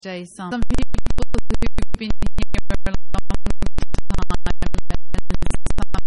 today some people who've been here a long time and some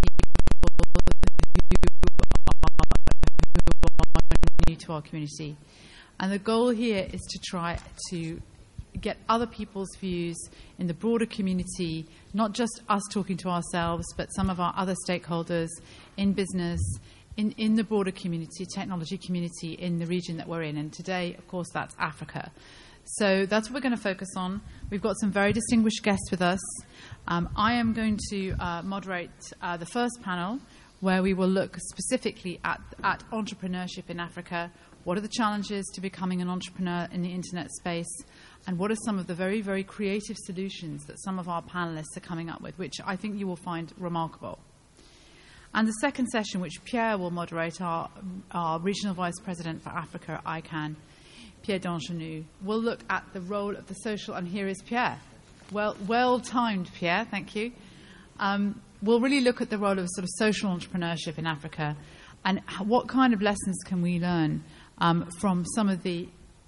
people who are new to our community. And the goal here is to try to get other people's views in the broader community, not just us talking to ourselves, but some of our other stakeholders in business, in the broader community, technology community in the region that we're in. And today, of course, that's Africa. So that's what we're going to focus on. We've got some very distinguished guests with us. I am going to moderate the first panel, where we will look specifically at entrepreneurship in Africa. What are the challenges to becoming an entrepreneur in the internet space? And what are some of the very, very creative solutions that some of our panelists are coming up with, which I think you will find remarkable. And the second session, which Pierre will moderate, our Regional Vice President for Africa at ICANN, Pierre Dangenou, will look at the role of the social, and here is Pierre. Well-timed, Pierre, thank you. We'll really look at the role of sort of social entrepreneurship in Africa and what kind of lessons can we learn from some of the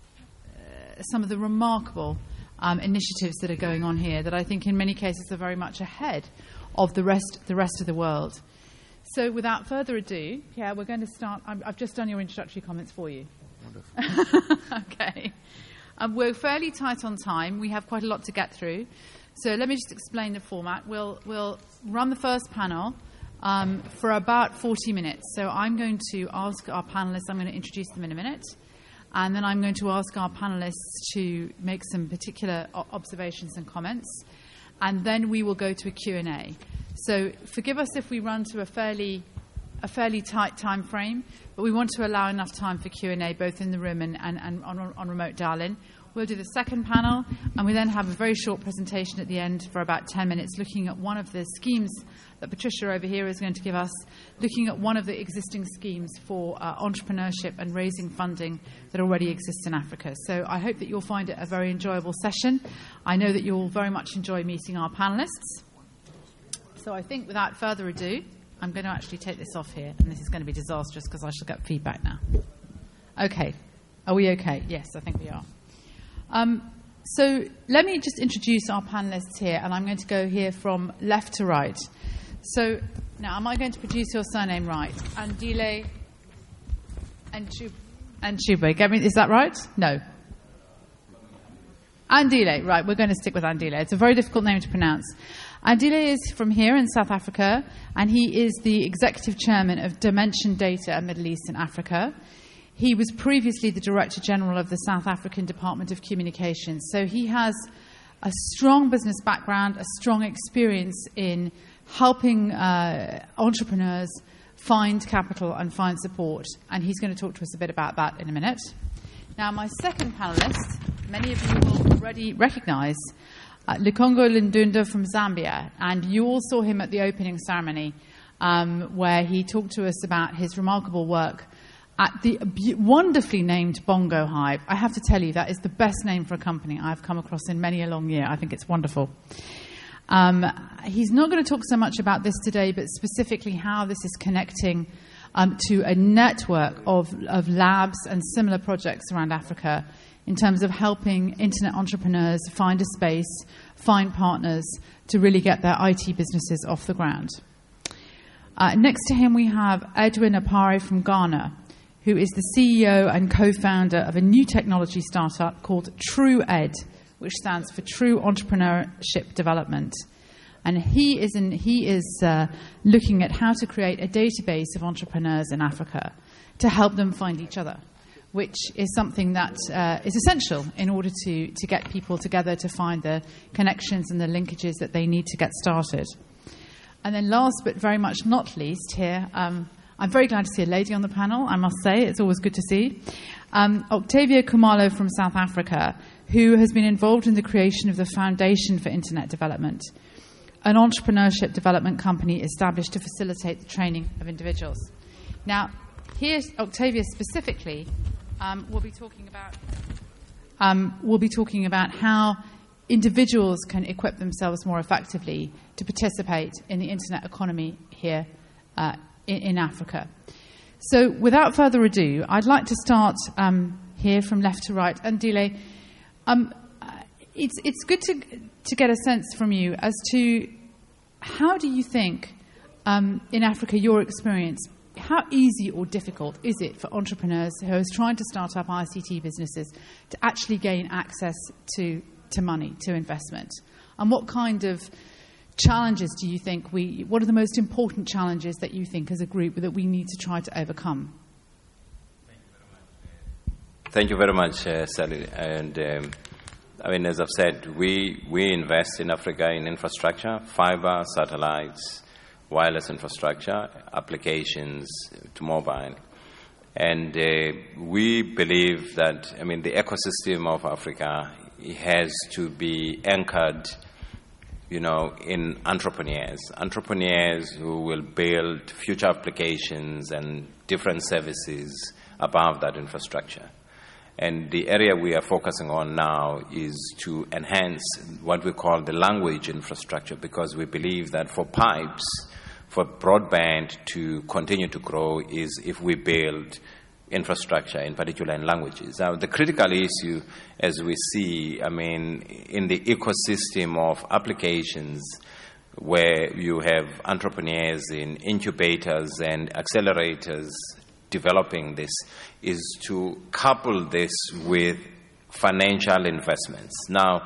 remarkable initiatives that are going on here that I think in many cases are very much ahead of the rest of the world. So without further ado, Pierre, we're going to start. I've just done your introductory comments for you. Wonderful. Okay. We're fairly tight on time. We have quite a lot to get through. So let me just explain the format. We'll run the first panel for about 40 minutes. So I'm going to ask our panelists, I'm going to introduce them in a minute, and then I'm going to ask our panelists to make some particular observations and comments, and then we will go to a Q&A. So forgive us if we run to a fairly tight time frame, but we want to allow enough time for Q&A both in the room and on remote dial-in. We'll do the second panel, and we then have a very short presentation at the end for about 10 minutes looking at one of the schemes that Patricia over here is going to give us, looking at one of the existing schemes for entrepreneurship and raising funding that already exists in Africa. So I hope that you'll find it a very enjoyable session. I know that you'll very much enjoy meeting our panelists. So I think without further ado, I'm going to actually take this off here, and this is going to be disastrous because I shall get feedback now. Okay. Are we okay? Yes, I think we are. So let me just introduce our panelists here, and I'm going to go here from left to right. So now, am I going to produce your surname right? Andile Ntshube. Is that right? No. Andile, right. We're going to stick with Andile. It's a very difficult name to pronounce. Andile is from here in South Africa, and he is the executive chairman of Dimension Data Middle East and Africa. He was previously the Director General of the South African Department of Communications. So he has a strong business background, a strong experience in helping entrepreneurs find capital and find support. And he's going to talk to us a bit about that in a minute. Now, my second panelist, many of you will already recognize, Lukongo Lindunda from Zambia. And you all saw him at the opening ceremony where he talked to us about his remarkable work at the wonderfully named Bongo Hive. I have to tell you, that is the best name for a company I've come across in many a long year. I think it's wonderful. He's not going to talk so much about this today, but specifically how this is connecting to a network of labs and similar projects around Africa in terms of helping internet entrepreneurs find a space, find partners to really get their IT businesses off the ground. Next to him, we have Edwin Apare from Ghana, who is the CEO and co-founder of a new technology startup called TrueEd, which stands for True Entrepreneurship Development. And he is looking at how to create a database of entrepreneurs in Africa to help them find each other, which is something that is essential in order to get people together to find the connections and the linkages that they need to get started. And then last but very much not least here, I'm very glad to see a lady on the panel, I must say. It's always good to see. Octavia Khumalo from South Africa, who has been involved in the creation of the Foundation for Internet Development, an entrepreneurship development company established to facilitate the training of individuals. Now, here's Octavia specifically. We'll be talking about how individuals can equip themselves more effectively to participate in the internet economy here in Africa. So without further ado, I'd like to start here from left to right. Andile, it's good to get a sense from you as to how do you think in Africa, your experience, how easy or difficult is it for entrepreneurs who are trying to start up ICT businesses to actually gain access to money, to investment? And what kind of challenges do you think what are the most important challenges that you think as a group that we need to try to overcome? Thank you very much, Sally. And as I've said, we invest in Africa in infrastructure, fiber, satellites, wireless infrastructure, applications to mobile. And we believe that, the ecosystem of Africa has to be anchored, in entrepreneurs who will build future applications and different services above that infrastructure. And the area we are focusing on now is to enhance what we call the language infrastructure, because we believe that for pipes, for broadband to continue to grow is if we build infrastructure, in particular in languages. Now, the critical issue, as we see, in the ecosystem of applications where you have entrepreneurs in incubators and accelerators developing this, is to couple this with financial investments. Now,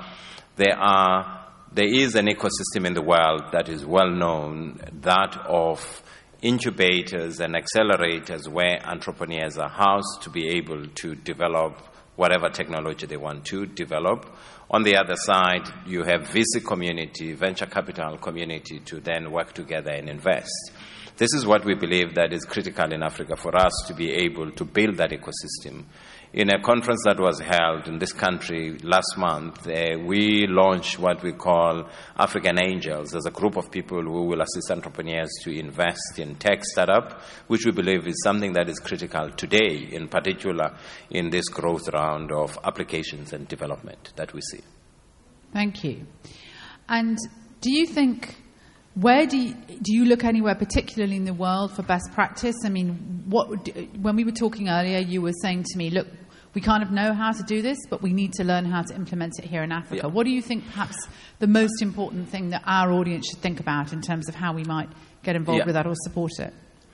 there is an ecosystem in the world that is well known, that of incubators and accelerators where entrepreneurs are housed to be able to develop whatever technology they want to develop. On the other side, you have VC community, venture capital community to then work together and invest. This is what we believe that is critical in Africa for us to be able to build that ecosystem. In a conference that was held in this country last month, we launched what we call African Angels as a group of people who will assist entrepreneurs to invest in tech startup, which we believe is something that is critical today, in particular in this growth round of applications and development that we see. Thank you. And do you think, where do you look anywhere, particularly in the world, for best practice? When we were talking earlier, you were saying to me, look, we kind of know how to do this, but we need to learn how to implement it here in Africa. Yeah. What do you think perhaps the most important thing that our audience should think about in terms of how we might get involved with that or support it?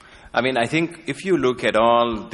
I think if you look at all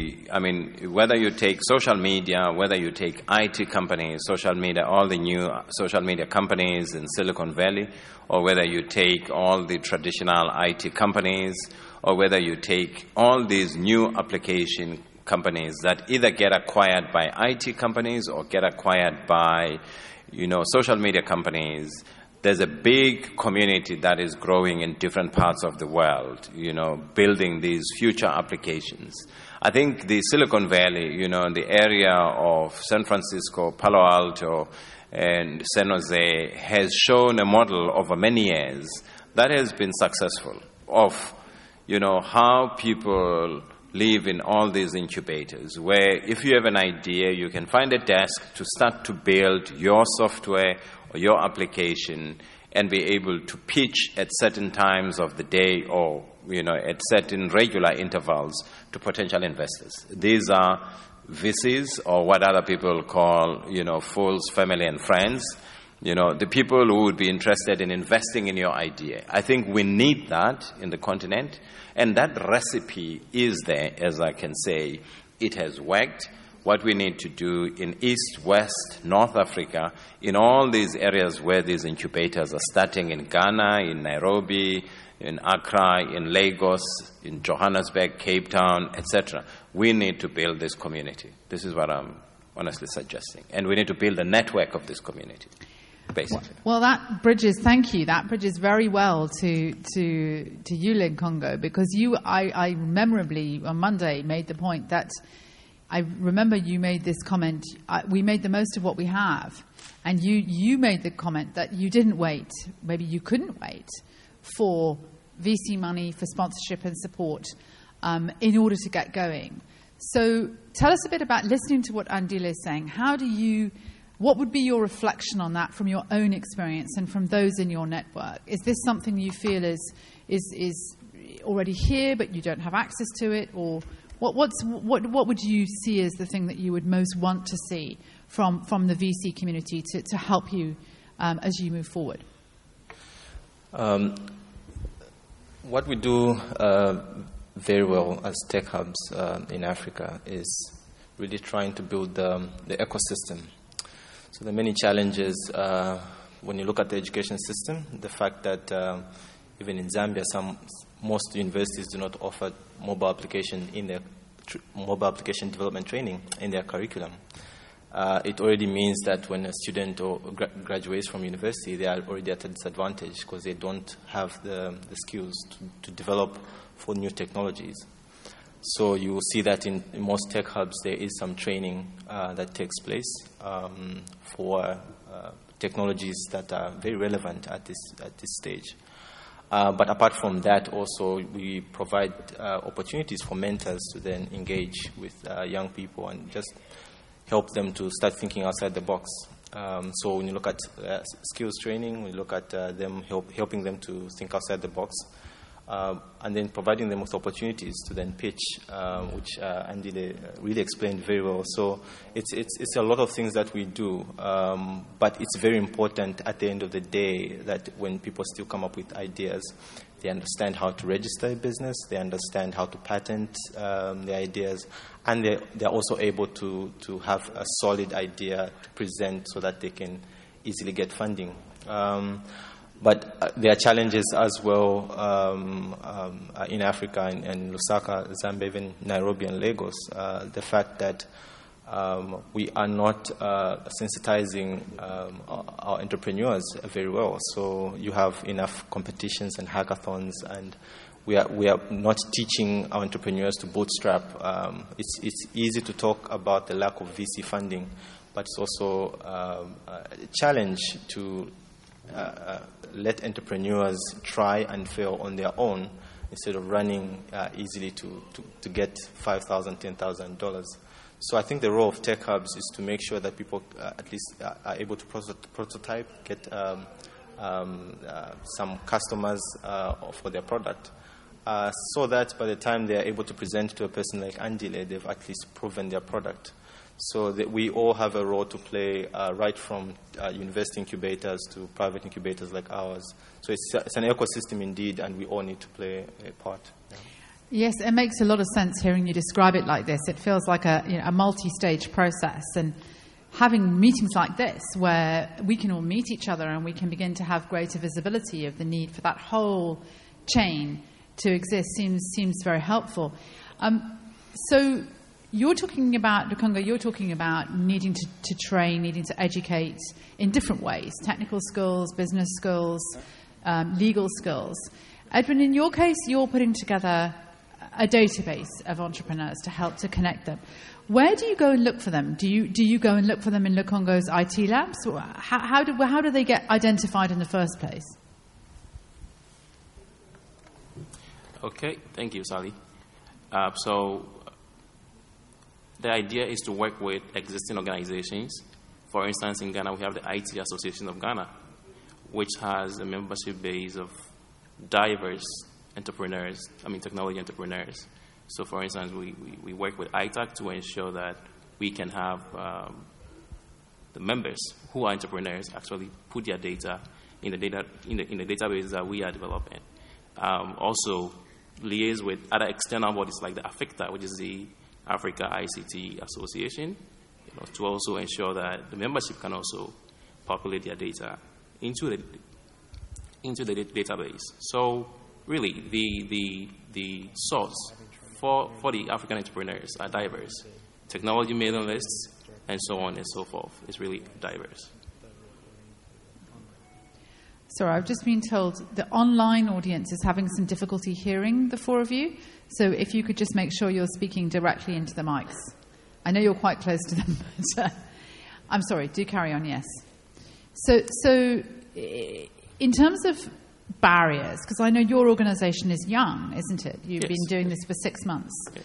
whether you take social media, whether you take IT companies, social media, all the new social media companies in Silicon Valley, or whether you take all the traditional IT companies, or whether you take all these new application companies that either get acquired by IT companies or get acquired by, social media companies, there's a big community that is growing in different parts of the world, building these future applications. I think the Silicon Valley, the area of San Francisco, Palo Alto, and San Jose has shown a model over many years that has been successful of, how people live in all these incubators, where if you have an idea, you can find a desk to start to build your software or your application and be able to pitch at certain times of the day or, at certain regular intervals to potential investors. These are VCs, or what other people call, fools, family and friends, the people who would be interested in investing in your idea. I think we need that in the continent, and that recipe is there, as I can say. It has worked. What we need to do in East, West, North Africa, in all these areas where these incubators are starting, in Ghana, in Nairobi, in Accra, in Lagos, in Johannesburg, Cape Town, etc., we need to build this community. This is what I'm honestly suggesting. And we need to build a network of this community, basically. Well, thank you. That bridges very well to you, Congo, because I memorably on Monday made the point that I remember you made this comment, we made the most of what we have, and you made the comment that you didn't wait, maybe you couldn't wait for VC money, for sponsorship and support in order to get going. So tell us a bit about, listening to what Andile is saying, what would be your reflection on that from your own experience and from those in your network? Is this something you feel is already here but you don't have access to it, or what would you see as the thing that you would most want to see from the VC community to help you as you move forward? What we do very well as tech hubs in Africa is really trying to build the ecosystem. So there are many challenges when you look at the education system. The fact that even in Zambia, most universities do not offer mobile application development training in their curriculum. It already means that when a student or graduates from university, they are already at a disadvantage because they don't have the skills to develop for new technologies. So you will see that in most tech hubs there is some training that takes place for technologies that are very relevant at this stage. But apart from that, also we provide opportunities for mentors to then engage with young people and just help them to start thinking outside the box. So when you look at skills training, we look at them helping them to think outside the box, and then providing them with opportunities to then pitch, which Andile really explained very well. So it's a lot of things that we do, but it's very important at the end of the day that when people still come up with ideas, they understand how to register a business, they understand how to patent their ideas, and they're also able to have a solid idea to present so that they can easily get funding. But there are challenges as well in Africa, in Lusaka, Zambia, even Nairobi and Lagos. The fact that we are not sensitizing our entrepreneurs very well. So you have enough competitions and hackathons, and we are not teaching our entrepreneurs to bootstrap. It's easy to talk about the lack of VC funding, but it's also a challenge to let entrepreneurs try and fail on their own instead of running easily to get $5,000, $10,000. So I think the role of tech hubs is to make sure that people at least are able to prototype, get some customers for their product, so that by the time they are able to present to a person like Andile, they've at least proven their product. So that we all have a role to play, right from university incubators to private incubators like ours. So it's an ecosystem indeed, and we all need to play a part. Yeah. Yes, it makes a lot of sense hearing you describe it like this. It feels like a multi-stage process, and having meetings like this where we can all meet each other and we can begin to have greater visibility of the need for that whole chain to exist seems very helpful. So you're talking about, Lukhunga, you're talking about needing to train, needing to educate in different ways, technical skills, business skills, legal skills. Edwin, in your case, you're putting together a database of entrepreneurs to help to connect them. Where do you go and look for them? Do you go and look for them in Lukhunga's IT labs? Or how do they get identified in the first place? Okay, thank you, Sally. So the idea is to work with existing organizations. For instance, in Ghana, we have the IT Association of Ghana, which has a membership base of diverse technology entrepreneurs. So, for instance, we work with ITAC to ensure that we can have the members who are entrepreneurs actually put their data in the database that we are developing. Also, liaise with other external bodies like the AFICTA, which is the Africa ICT Association, to also ensure that the membership can also populate their data into the database. So really, the source for the African entrepreneurs are diverse. Technology mailing lists and so on and so forth is really diverse. Sorry, I've just been told the online audience is having some difficulty hearing the four of you. So if you could just make sure you're speaking directly into the mics. I know you're quite close to them, but I'm sorry, do carry on, yes. So in terms of barriers, because I know your organisation is young, isn't it? You've been doing this for 6 months. Yes.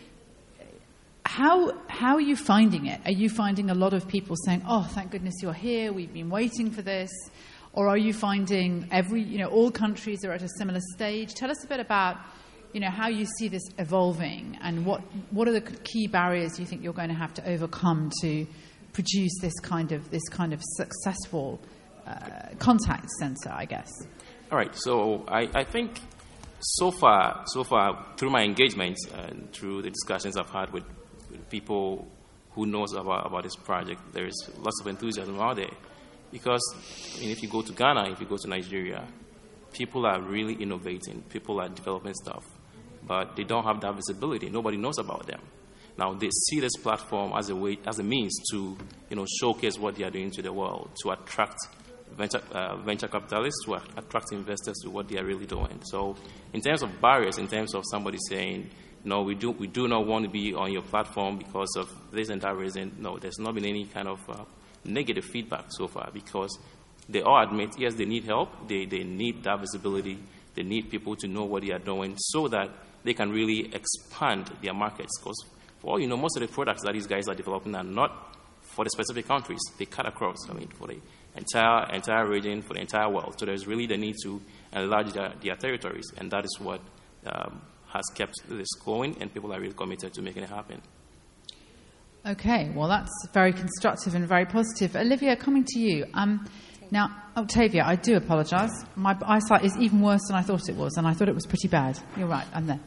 How are you finding it? Are you finding a lot of people saying, oh, thank goodness you're here, we've been waiting for this? Or are you finding all countries are at a similar stage? Tell us a bit about, how you see this evolving and what are the key barriers you think you're going to have to overcome to produce this kind of successful contact center, I guess? All right. So I think so far through my engagements and through the discussions I've had with people who knows about this project, there is lots of enthusiasm out there. Because if you go to Ghana, if you go to Nigeria, people are really innovating. People are developing stuff, but they don't have that visibility. Nobody knows about them. Now they see this platform as a means to showcase what they are doing to the world, to attract venture capitalists, to attract investors to what they are really doing. So in terms of barriers, in terms of somebody saying, no, we do not want to be on your platform because of this and that reason, no, there's not been any kind of negative feedback so far, because they all admit, yes, they need help, they need that visibility, they need people to know what they are doing so that they can really expand their markets. Because for all you know, most of the products that these guys are developing are not for the specific countries. They cut across, for the entire region, for the entire world. So there's really the need to enlarge their territories, and that is what has kept this going, and people are really committed to making it happen. Okay, well, that's very constructive and very positive. Olivia, coming to you. Now, Octavia, I do apologise. My eyesight is even worse than I thought it was, and I thought it was pretty bad. You're right, I'm there.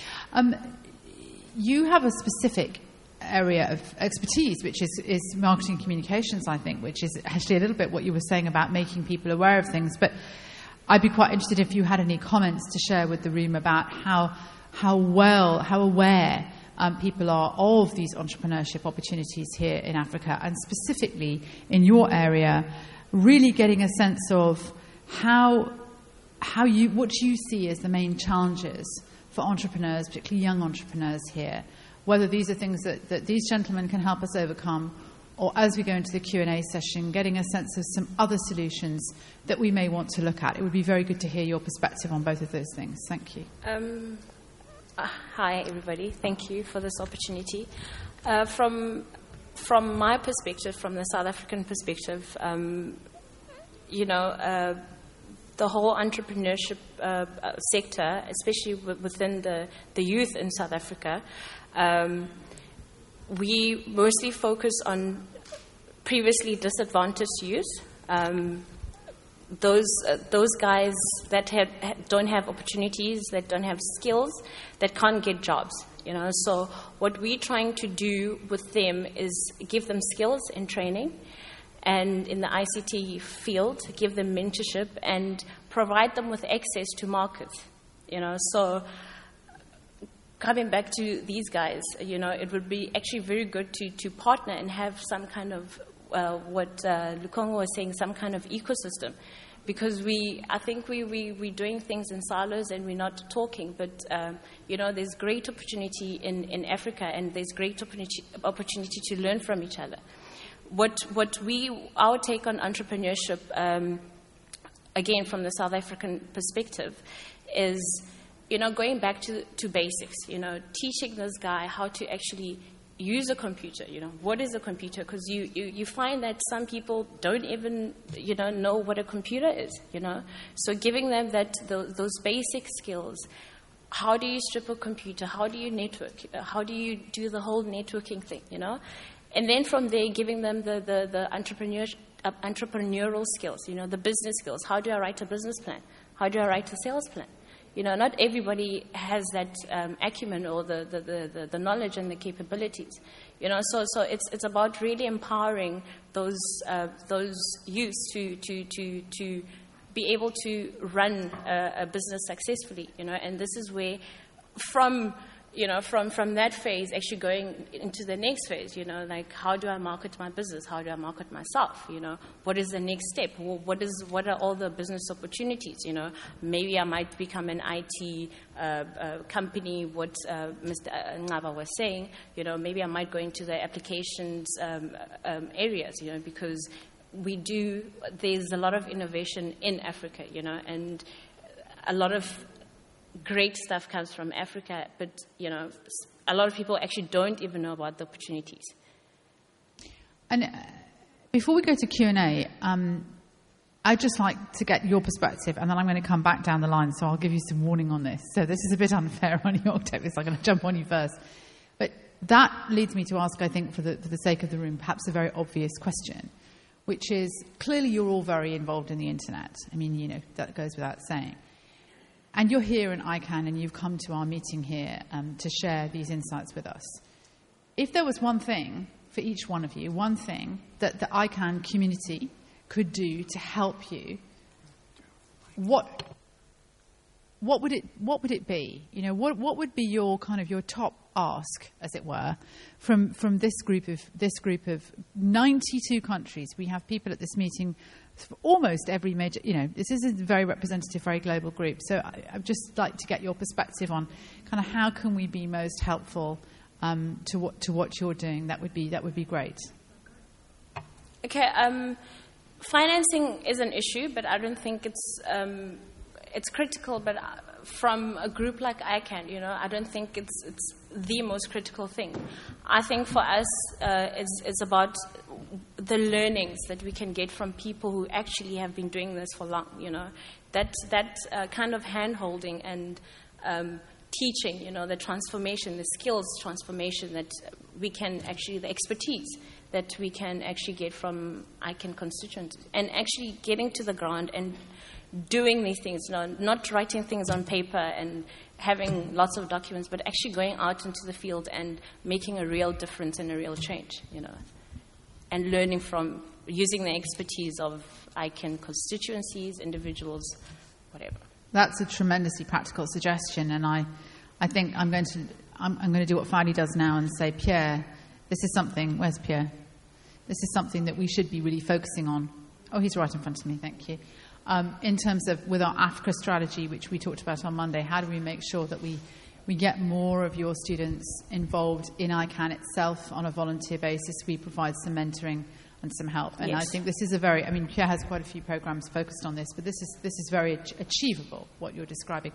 You have a specific area of expertise, which is marketing communications, I think, which is actually a little bit what you were saying about making people aware of things. But I'd be quite interested if you had any comments to share with the room about how aware people are of these entrepreneurship opportunities here in Africa, and specifically in your area, really getting a sense of what you see as the main challenges for entrepreneurs, particularly young entrepreneurs here, whether these are things that these gentlemen can help us overcome, or as we go into the Q&A session, getting a sense of some other solutions that we may want to look at. It would be very good to hear your perspective on both of those things. Thank you. Hi, everybody. Thank you for this opportunity. From my perspective, from the South African perspective, the whole entrepreneurship sector, especially within the youth in South Africa, we mostly focus on previously disadvantaged youth. Those guys that don't have opportunities, that don't have skills, that can't get jobs. So what we're trying to do with them is give them skills and training, and in the ICT field, give them mentorship and provide them with access to markets. So coming back to these guys, it would be actually very good to partner and have some kind of what Lukongo was saying, some kind of ecosystem, because I think we're doing things in silos and we're not talking. But there's great opportunity in Africa, and there's great opportunity to learn from each other. Our take on entrepreneurship, again from the South African perspective, is going back to basics. Teaching this guy how to actually use a computer. What is a computer? Because you find that some people don't even know what a computer is. So giving them those basic skills. How do you strip a computer? How do you network? How do you do the whole networking thing? And then from there, giving them the entrepreneurial skills. The business skills. How do I write a business plan? How do I write a sales plan? Not everybody has that acumen or the knowledge and the capabilities. So it's about really empowering those youths to be able to run a business successfully. And this is where from that phase, actually going into the next phase, like how do I market my business? How do I market myself? What is the next step? What are all the business opportunities? Maybe I might become an IT company, what Mr. Ngaba was saying, maybe I might go into the applications areas, because there's a lot of innovation in Africa, and a lot of great stuff comes from Africa, but a lot of people actually don't even know about the opportunities. And before we go to Q&A, I'd just like to get your perspective, and then I'm going to come back down the line, so I'll give you some warning on this. So this is a bit unfair on you, Octavia, so I'm going to jump on you first. But that leads me to ask, I think, for the sake of the room, perhaps a very obvious question, which is, clearly you're all very involved in the internet. I mean, you know, that goes without saying. And you're here in ICANN, and you've come to our meeting here to share these insights with us. If there was one thing for each one of you, one thing that the ICANN community could do to help you, what would it be? You know, what would be your top ask, as it were, from this group of 92 countries? We have people at this meeting from almost every major. You know, this is a very representative, very global group. So I'd just like to get your perspective on kind of how can we be most helpful to what you're doing. That would be great. Okay. Financing is an issue, but I don't think it's critical. But from a group like ICANN, you know, I don't think it's the most critical thing. I think for us, it's about the learnings that we can get from people who actually have been doing this for long. You know, that kind of hand-holding and teaching, you know, the transformation, the skills transformation that we can actually, the expertise that we can actually get from ICANN constituents, and actually getting to the ground and doing these things, you know, not writing things on paper and having lots of documents, but actually going out into the field and making a real difference and a real change, you know, and learning from using the expertise of ICANN constituencies, individuals, whatever. That's a tremendously practical suggestion, and I think I'm going to do what Fadi does now and say, Pierre, this is something. Where's Pierre? This is something that we should be really focusing on. Oh, he's right in front of me. Thank you. In terms of with our Africa strategy, which we talked about on Monday, how do we make sure that we get more of your students involved in ICANN itself on a volunteer basis? We provide some mentoring and some help. And yes. I think this is Pierre has quite a few programs focused on this, but this is very achievable, what you're describing.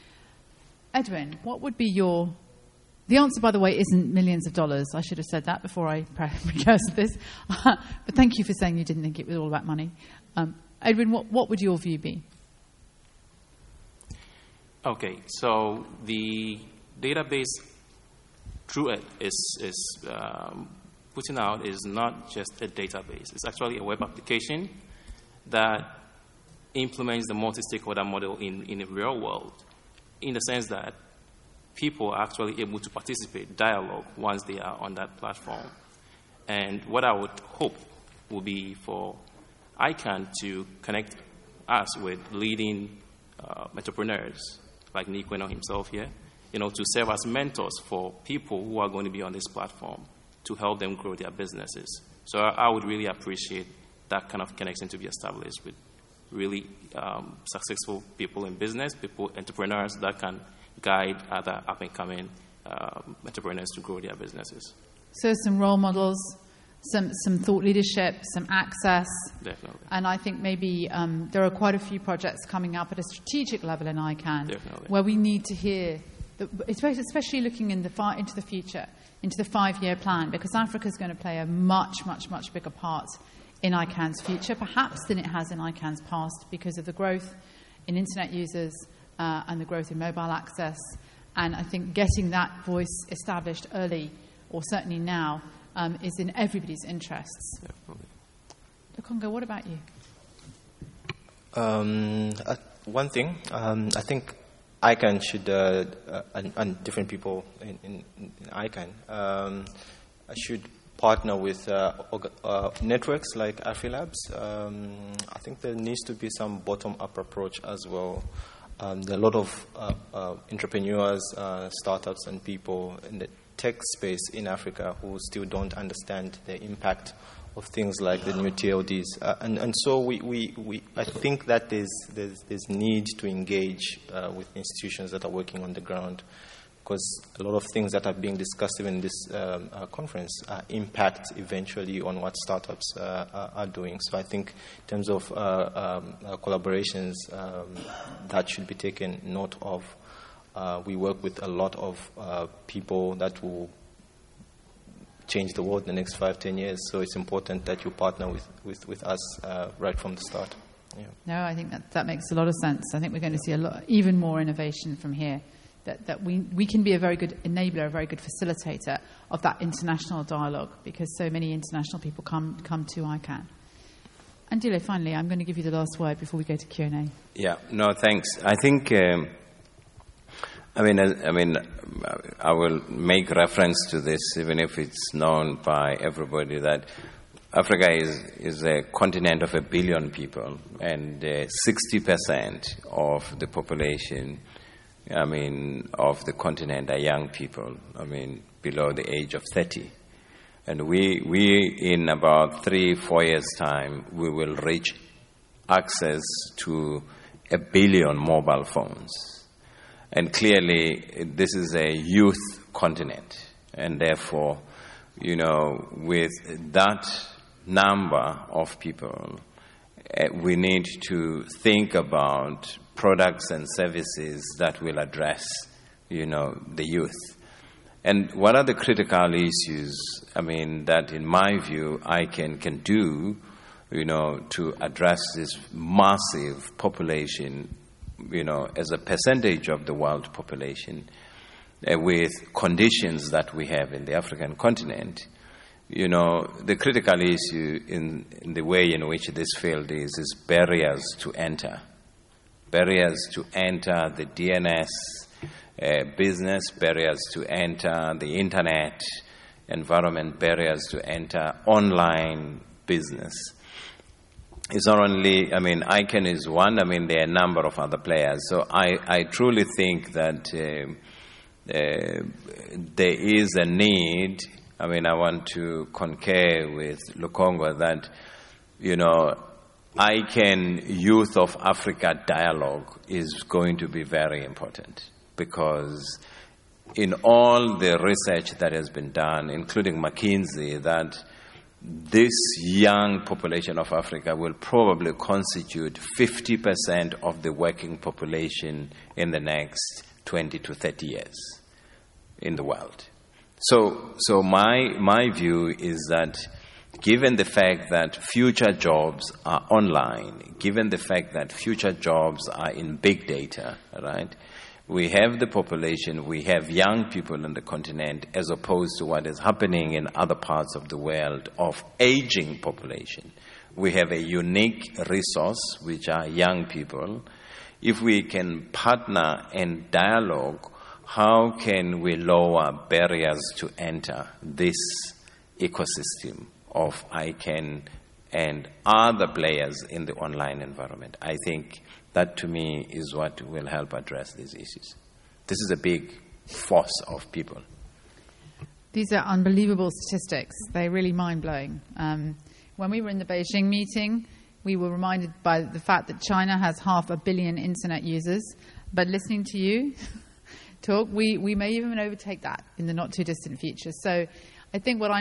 Edwin, what would be the answer, by the way, isn't millions of dollars. I should have said that before I precursed this. But thank you for saying you didn't think it was all about money. Edwin, what would your view be? Okay, so the database through it is putting out is not just a database. It's actually a web application that implements the multi-stakeholder model in the real world, in the sense that people are actually able to participate, dialogue, once they are on that platform. And what I would hope will be for ICANN to connect us with leading entrepreneurs like Nick Weno himself here, you know, to serve as mentors for people who are going to be on this platform to help them grow their businesses. So I would really appreciate that kind of connection to be established with really successful people in business, entrepreneurs that can guide other up-and-coming entrepreneurs to grow their businesses. So some role models, some thought leadership, some access. Definitely. And I think maybe there are quite a few projects coming up at a strategic level in ICANN. Definitely. Where we need to hear, especially looking into the future, into the 5-year plan, because Africa is going to play a much, much, much bigger part in ICANN's future, perhaps than it has in ICANN's past, because of the growth in internet users and the growth in mobile access. And I think getting that voice established early, or certainly now, is in everybody's interests. Definitely. Lukonga, what about you? One thing, I think ICANN should, and different people in ICANN, should partner with networks like AfriLabs. I think there needs to be some bottom-up approach as well. There are a lot of entrepreneurs, startups, and people in the tech space in Africa who still don't understand the impact of things like the new TLDs. And so I think that there's need to engage with institutions that are working on the ground, because a lot of things that are being discussed even in this conference impact eventually on what startups are doing. So I think in terms of collaborations, that should be taken note of. We work with a lot of people that will change the world in the next 5-10 years. So it's important that you partner with us right from the start. Yeah. No, I think that makes a lot of sense. I think we're going to see even more innovation from here that we can be a very good enabler, a very good facilitator of that international dialogue, because so many international people come to ICANN. Andile, finally, I'm going to give you the last word before we go to Q&A. Yeah, no, thanks. I think, I will make reference to this, even if it's known by everybody, that Africa is a continent of 1 billion people, and 60% of the population, of the continent are young people, below the age of 30. And we in about 3-4 years' time, we will reach access to 1 billion mobile phones. And clearly, this is a youth continent. And therefore, with that number of people, we need to think about products and services that will address, the youth. And what are the critical issues, that in my view, ICANN can do, to address this massive population, as a percentage of the world population, with conditions that we have in the African continent? The critical issue in the way in which this field is barriers to enter. Barriers to enter the DNS business, barriers to enter the internet environment, barriers to enter online business. It's not only, ICANN is one, there are a number of other players. So I truly think that there is a need. I want to concur with Lukongo that, ICANN Youth of Africa dialogue is going to be very important, because in all the research that has been done, including McKinsey, that this young population of Africa will probably constitute 50% of the working population in the next 20 to 30 years in the world. So my view is that given the fact that future jobs are online, given the fact that future jobs are in big data, right? We have the population, we have young people in the continent, as opposed to what is happening in other parts of the world of aging population. We have a unique resource, which are young people. If we can partner and dialogue, how can we lower barriers to enter this ecosystem of ICANN and other players in the online environment? I think that, to me, is what will help address these issues. This is a big force of people. These are unbelievable statistics. They're really mind-blowing. When we were in the Beijing meeting, we were reminded by the fact that China has 500 million internet users. But listening to you talk, we may even overtake that in the not-too-distant future. So I think we're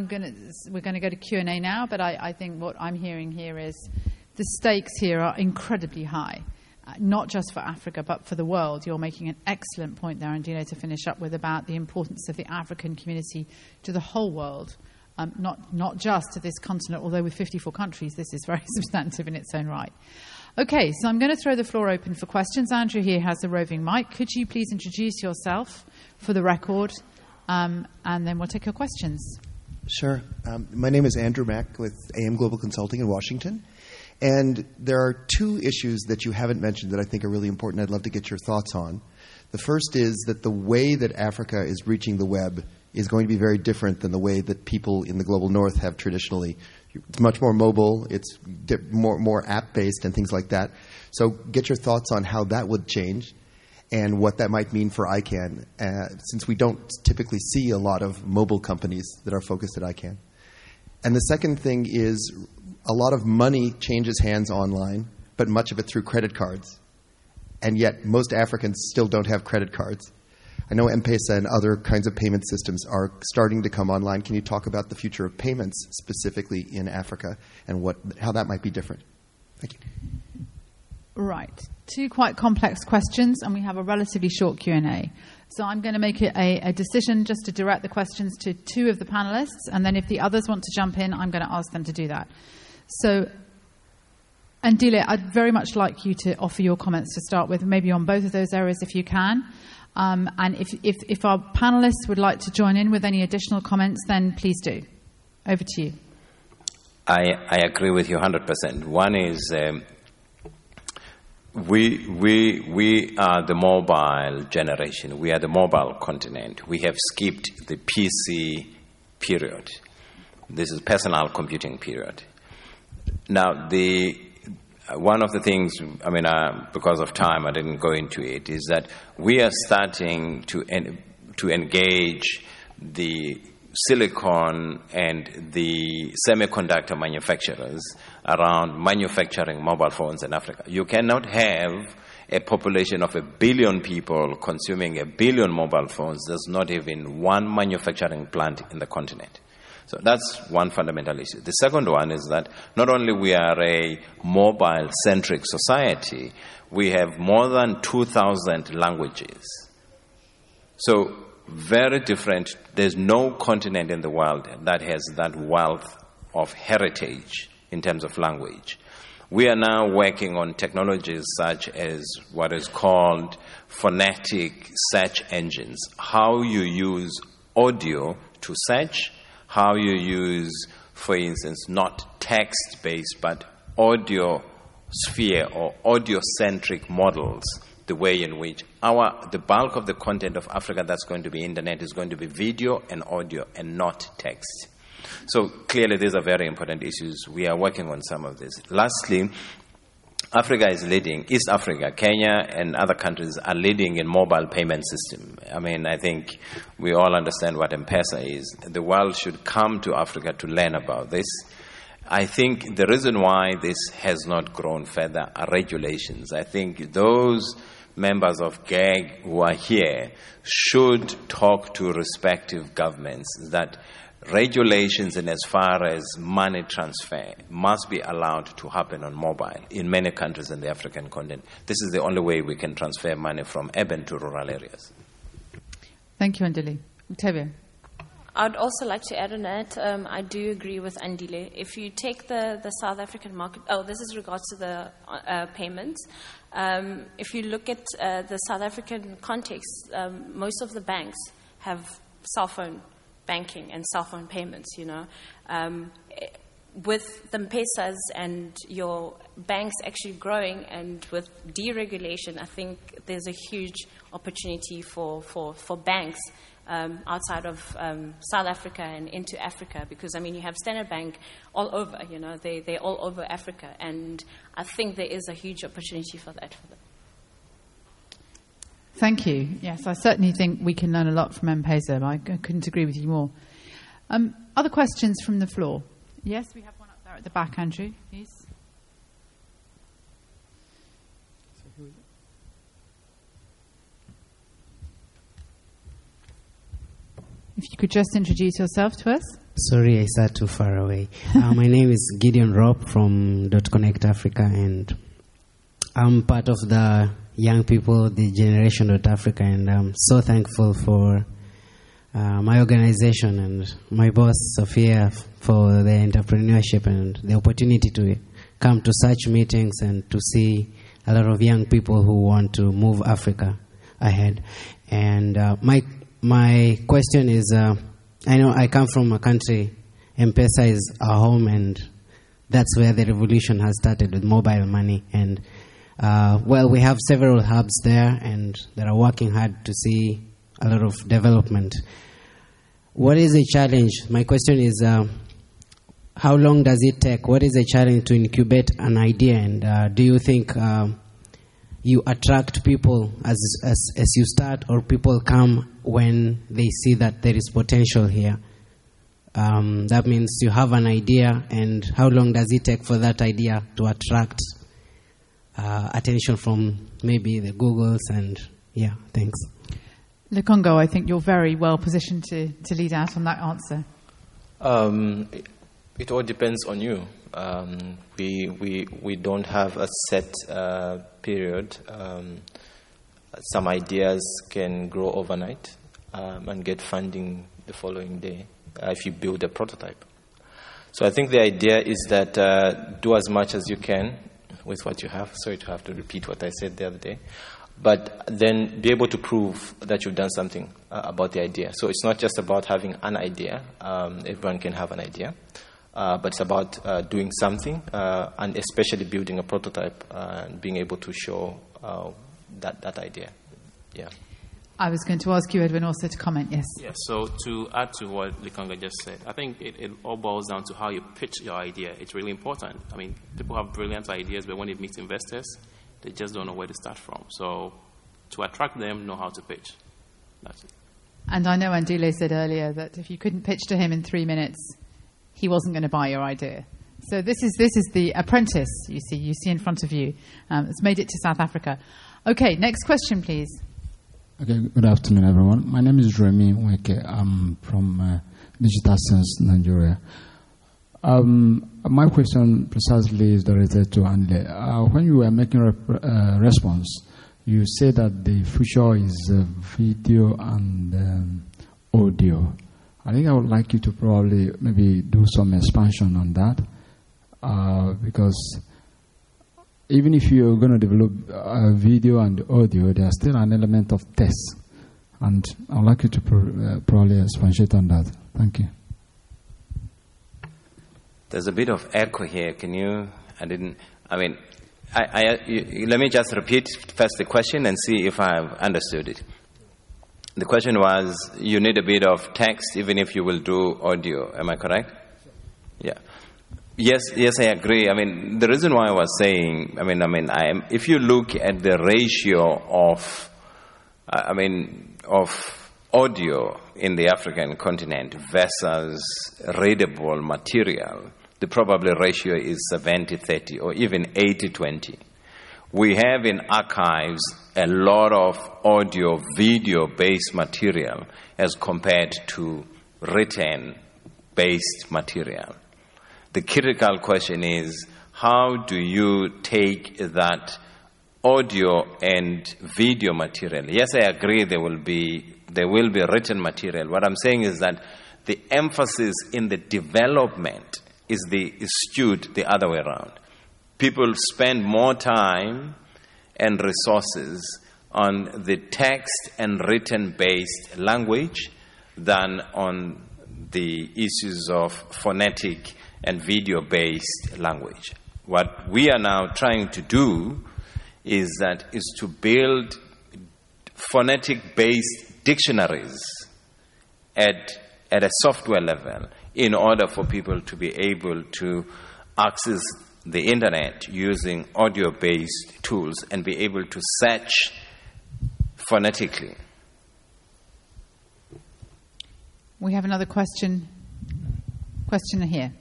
going to go to Q&A now, but I think what I'm hearing here is the stakes here are incredibly high, not just for Africa, but for the world. You're making an excellent point there, Andile, to finish up with, about the importance of the African community to the whole world, not just to this continent, although with 54 countries, this is very substantive in its own right. Okay, so I'm going to throw the floor open for questions. Andrew here has the roving mic. Could you please introduce yourself for the record, and then we'll take your questions. Sure. My name is Andrew Mack with AM Global Consulting in Washington. And there are two issues that you haven't mentioned that I think are really important. I'd love to get your thoughts on. The first is that the way that Africa is reaching the web is going to be very different than the way that people in the global north have traditionally. It's much more mobile. It's more app-based and things like that. So get your thoughts on how that would change and what that might mean for ICANN, since we don't typically see a lot of mobile companies that are focused at ICANN. And the second thing is, a lot of money changes hands online, but much of it through credit cards. And yet most Africans still don't have credit cards. I know M-Pesa and other kinds of payment systems are starting to come online. Can you talk about the future of payments specifically in Africa and how that might be different? Thank you. Right. Two quite complex questions, and we have a relatively short Q&A. So I'm going to make it a decision just to direct the questions to two of the panelists, and then if the others want to jump in, I'm going to ask them to do that. So, Andile, I'd very much like you to offer your comments to start with, maybe on both of those areas if you can. And if our panelists would like to join in with any additional comments, then please do. Over to you. I agree with you 100%. One is we are the mobile generation. We are the mobile continent. We have skipped the PC period. This is personal computing period. Now, one of the things, because of time, I didn't go into it, is that we are starting to engage the silicon and the semiconductor manufacturers around manufacturing mobile phones in Africa. You cannot have a population of 1 billion people consuming 1 billion mobile phones. There's not even one manufacturing plant in the continent. So that's one fundamental issue. The second one is that not only we are a mobile-centric society, we have more than 2,000 languages. So very different. There's no continent in the world that has that wealth of heritage in terms of language. We are now working on technologies such as what is called phonetic search engines. How you use audio to search, how you use, for instance, not text-based, but audio sphere or audio-centric models, the way in which the bulk of the content of Africa that's going to be internet is going to be video and audio and not text. So clearly these are very important issues. We are working on some of this. Lastly, Africa is leading. East Africa, Kenya, and other countries are leading in mobile payment system. I think we all understand what M-Pesa is. The world should come to Africa to learn about this. I think the reason why this has not grown further are regulations. I think those members of GAG who are here should talk to respective governments that regulations in as far as money transfer must be allowed to happen on mobile in many countries in the African continent. This is the only way we can transfer money from urban to rural areas. Thank you, Andile. Octavio. I'd also like to add on that. I do agree with Andile. If you take the South African market, this is regards to the payments. If you look at the South African context, most of the banks have cell phone banking and cell phone payments, with the M-Pesas and your banks actually growing and with deregulation, I think there's a huge opportunity for banks outside of South Africa and into Africa, because you have Standard Bank all over, they're all over Africa, and I think there is a huge opportunity for that for them. Thank you. Yes, I certainly think we can learn a lot from M-Pesa. I couldn't agree with you more. Other questions from the floor? Yes, we have one up there at the back, Andrew, please. If you could just introduce yourself to us. Sorry, I sat too far away. My name is Gideon Ropp from .Connect Africa, and I'm part of the young people, the Generation Africa, and I'm so thankful for my organization and my boss, Sophia, for the entrepreneurship and the opportunity to come to such meetings and to see a lot of young people who want to move Africa ahead. And my question is, I know I come from a country, M-Pesa is our home, and that's where the revolution has started with mobile money. And we have several hubs there, and that are working hard to see a lot of development. What is the challenge? My question is, how long does it take? What is the challenge to incubate an idea? And do you think you attract people as you start, or people come when they see that there is potential here? That means you have an idea, and how long does it take for that idea to attract attention from maybe the Googles? And thanks. Lukongo, I think you're very well positioned to lead out on that answer. It all depends on you. We don't have a set period. Some ideas can grow overnight and get funding the following day if you build a prototype. So I think the idea is that do as much as you can with what you have. Sorry to have to repeat what I said the other day. but then be able to prove that you've done something about the idea. So it's not just about having an idea. Everyone can have an idea. But it's about doing something, and especially building a prototype and being able to show that idea. Yeah. I was going to ask you, Edwin, also to comment. Yes. Yeah. So to add to what Likonga just said, I think it all boils down to how you pitch your idea. It's really important. I mean, people have brilliant ideas, but when it meets investors, they just don't know where to start from. So to attract them, know how to pitch. That's it. And I know Andile said earlier that if you couldn't pitch to him in 3 minutes, he wasn't going to buy your idea. So this is the apprentice you see in front of you. It's made it to South Africa. Okay, next question, please. Okay, good afternoon, everyone. My name is Remy Weke. I'm from Digital Sense, Nigeria. My question precisely is directed to Andile. When you were making response, you said that the future is video and audio. I think I would like you to probably maybe do some expansion on that, because even if you're going to develop video and audio, there's still an element of test. And I would like you to probably expatiate on that. Thank you. There's a bit of echo here. Can you? Let me just repeat first the question and see if I've understood it. The question was, you need a bit of text even if you will do audio. Am I correct? Yeah. Yes, I agree. I mean, the reason why I was saying, if you look at the ratio of audio in the African continent versus readable material, the probably ratio is 70-30 or even 80-20. We have in archives a lot of audio, video-based material as compared to written-based material. The critical question is, how do you take that audio and video material? Yes, I agree there will be written material. What I'm saying is that the emphasis in the development is skewed the other way around. People spend more time and resources on the text and written-based language than on the issues of phonetic and video-based language. What we are now trying to do is to build phonetic-based dictionaries at a software level in order for people to be able to access the internet using audio-based tools and be able to search phonetically. We have another question. Questioner here.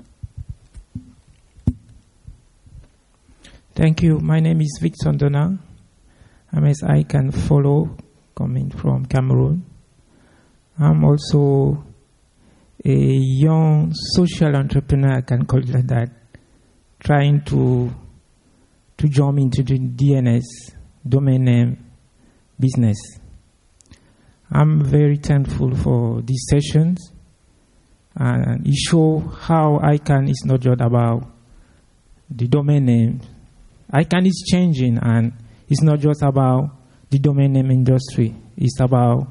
Thank you. My name is Victor Ndona. I'm as I can follow, coming from Cameroon. I'm also a young social entrepreneur, I can call it like that, trying to jump into the DNS, domain name business. I'm very thankful for these sessions, and it shows how ICANN is not just about the domain name. ICANN is changing, and it's not just about the domain name industry. It's about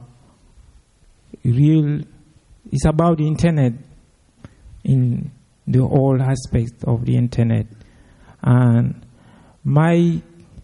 it's about the internet in the whole aspect of the internet. And my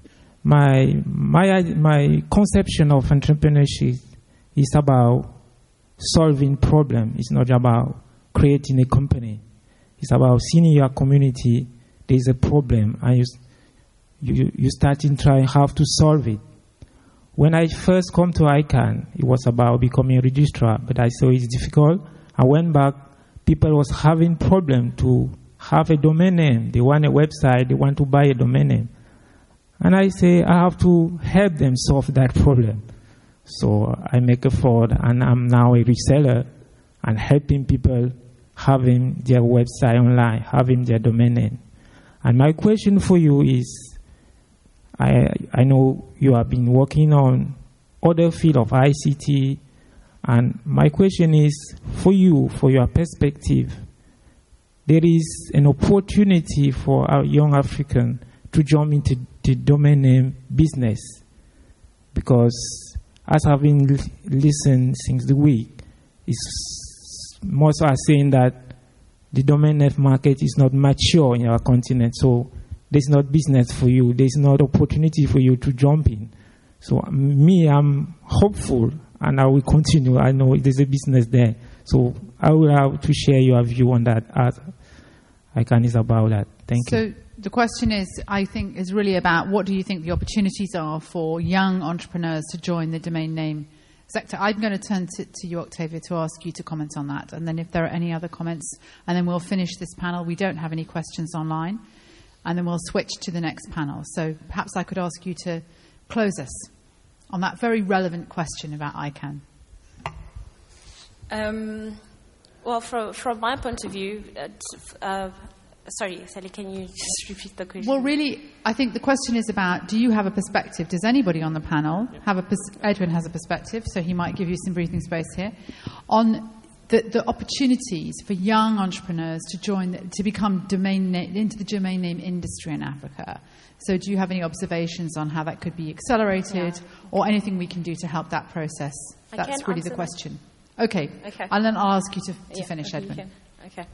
conception of entrepreneurship is about solving problems. It's not about creating a company. It's about seeing in your community there's a problem and you start in trying how to solve it. When I first come to ICANN, it was about becoming a registrar, but I saw it's difficult. I went back, people was having problem to have a domain name. They want a website, they want to buy a domain name. And I say, I have to help them solve that problem. So I make a effort, and I'm now a reseller and helping people having their website online, having their domain name. And my question for you is, I know you have been working on other field of ICT, and my question is, for you, for your perspective, there is an opportunity for our young African to jump into the domain name business. because as I've been listening since the week, it's most are saying that the domain net market is not mature in our continent, so there's not business for you, there's not opportunity for you to jump in. So me, I'm hopeful, and I will continue. I know there's a business there. So I will have to share your view on that. ICANN is about that. Thank you. So the question is, I think, is really about what do you think the opportunities are for young entrepreneurs to join the domain name sector. I'm going to turn to you, Octavia, to ask you to comment on that. And then if there are any other comments, and then we'll finish this panel. We don't have any questions online. And then we'll switch to the next panel. So perhaps I could ask you to close us on that very relevant question about ICANN. Well, from my point of view, sorry, Sally, can you just repeat the question? Well, really, I think the question is about, do you have a perspective? Does anybody on the panel have Edwin has a perspective, so he might give you some breathing space here, on the opportunities for young entrepreneurs to become into the domain name industry in Africa. So do you have any observations on how that could be accelerated or anything we can do to help that process? That's really the question. Okay. And then I'll ask you to finish, Edwin. Okay.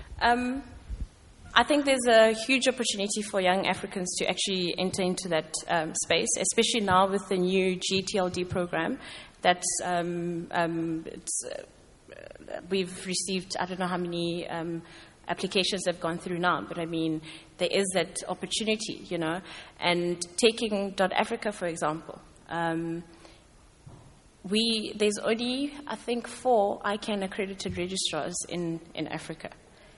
I think there's a huge opportunity for young Africans to actually enter into that space, especially now with the new GTLD program that's we've received, I don't know how many applications have gone through now, but I mean, there is that opportunity, you know. And taking .Africa, for example, there's only, I think, 4 ICANN accredited registrars in Africa.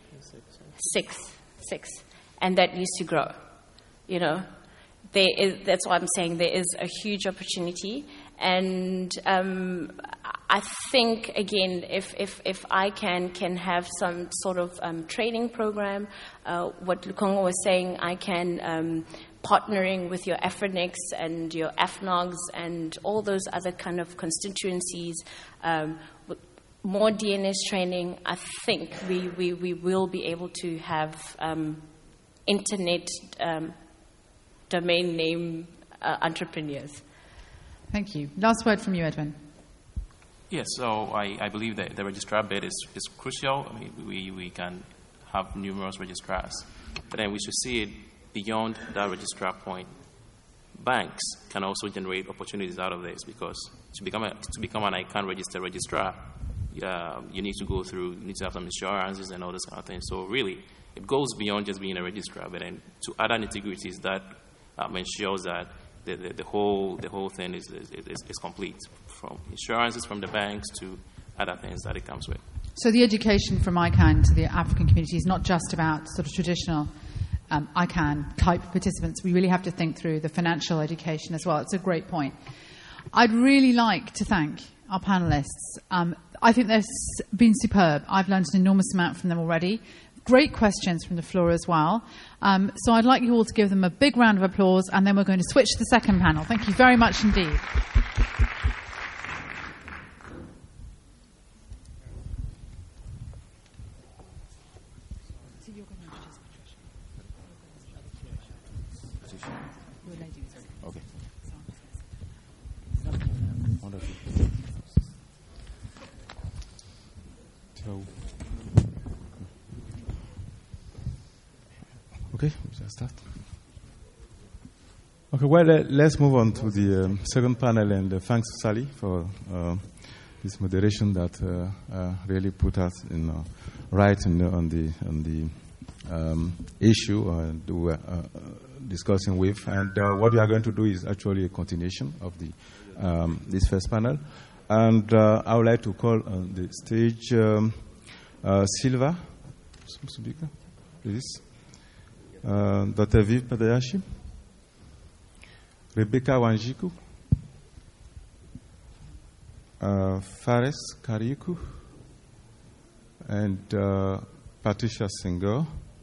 Six. And that needs to grow, you know. That's why I'm saying there is a huge opportunity. And I think, again, if ICANN can have some sort of training program, what Lukongo was saying, ICANN partnering with your Afrinex and your AFNOGs and all those other kind of constituencies, more DNS training, I think we will be able to have internet domain name entrepreneurs. Thank you. Last word from you, Edwin. Yes, so I believe that the registrar bit is crucial. I mean, we can have numerous registrars, but then we should see it beyond that registrar point. Banks can also generate opportunities out of this, because to become an ICANN registered registrar, you need to have some insurances and all those kind of things. So really, it goes beyond just being a registrar, but then to other nitty-gritties that ensures that the whole thing is complete, from insurances from the banks to other things that it comes with. So the education from ICANN to the African community is not just about sort of traditional ICANN type participants. We really have to think through the financial education as well. It's a great point. I'd really like to thank our panelists. I think they've been superb. I've learned an enormous amount from them already. Great questions from the floor as well. So I'd like you all to give them a big round of applause, and then we're going to switch to the second panel. Thank you very much indeed. Okay. Wonderful. Okay, we'll start. Okay, well, let's move on to the second panel, and thanks, Sally, for this moderation that really put us right on the issue that we were discussing with. And what we are going to do is actually a continuation of this first panel. And I would like to call on the stage Silva, please. Dr. Viv Padayashi, Rebecca Wanjiku, Fares Kariku, and Patricia Singer.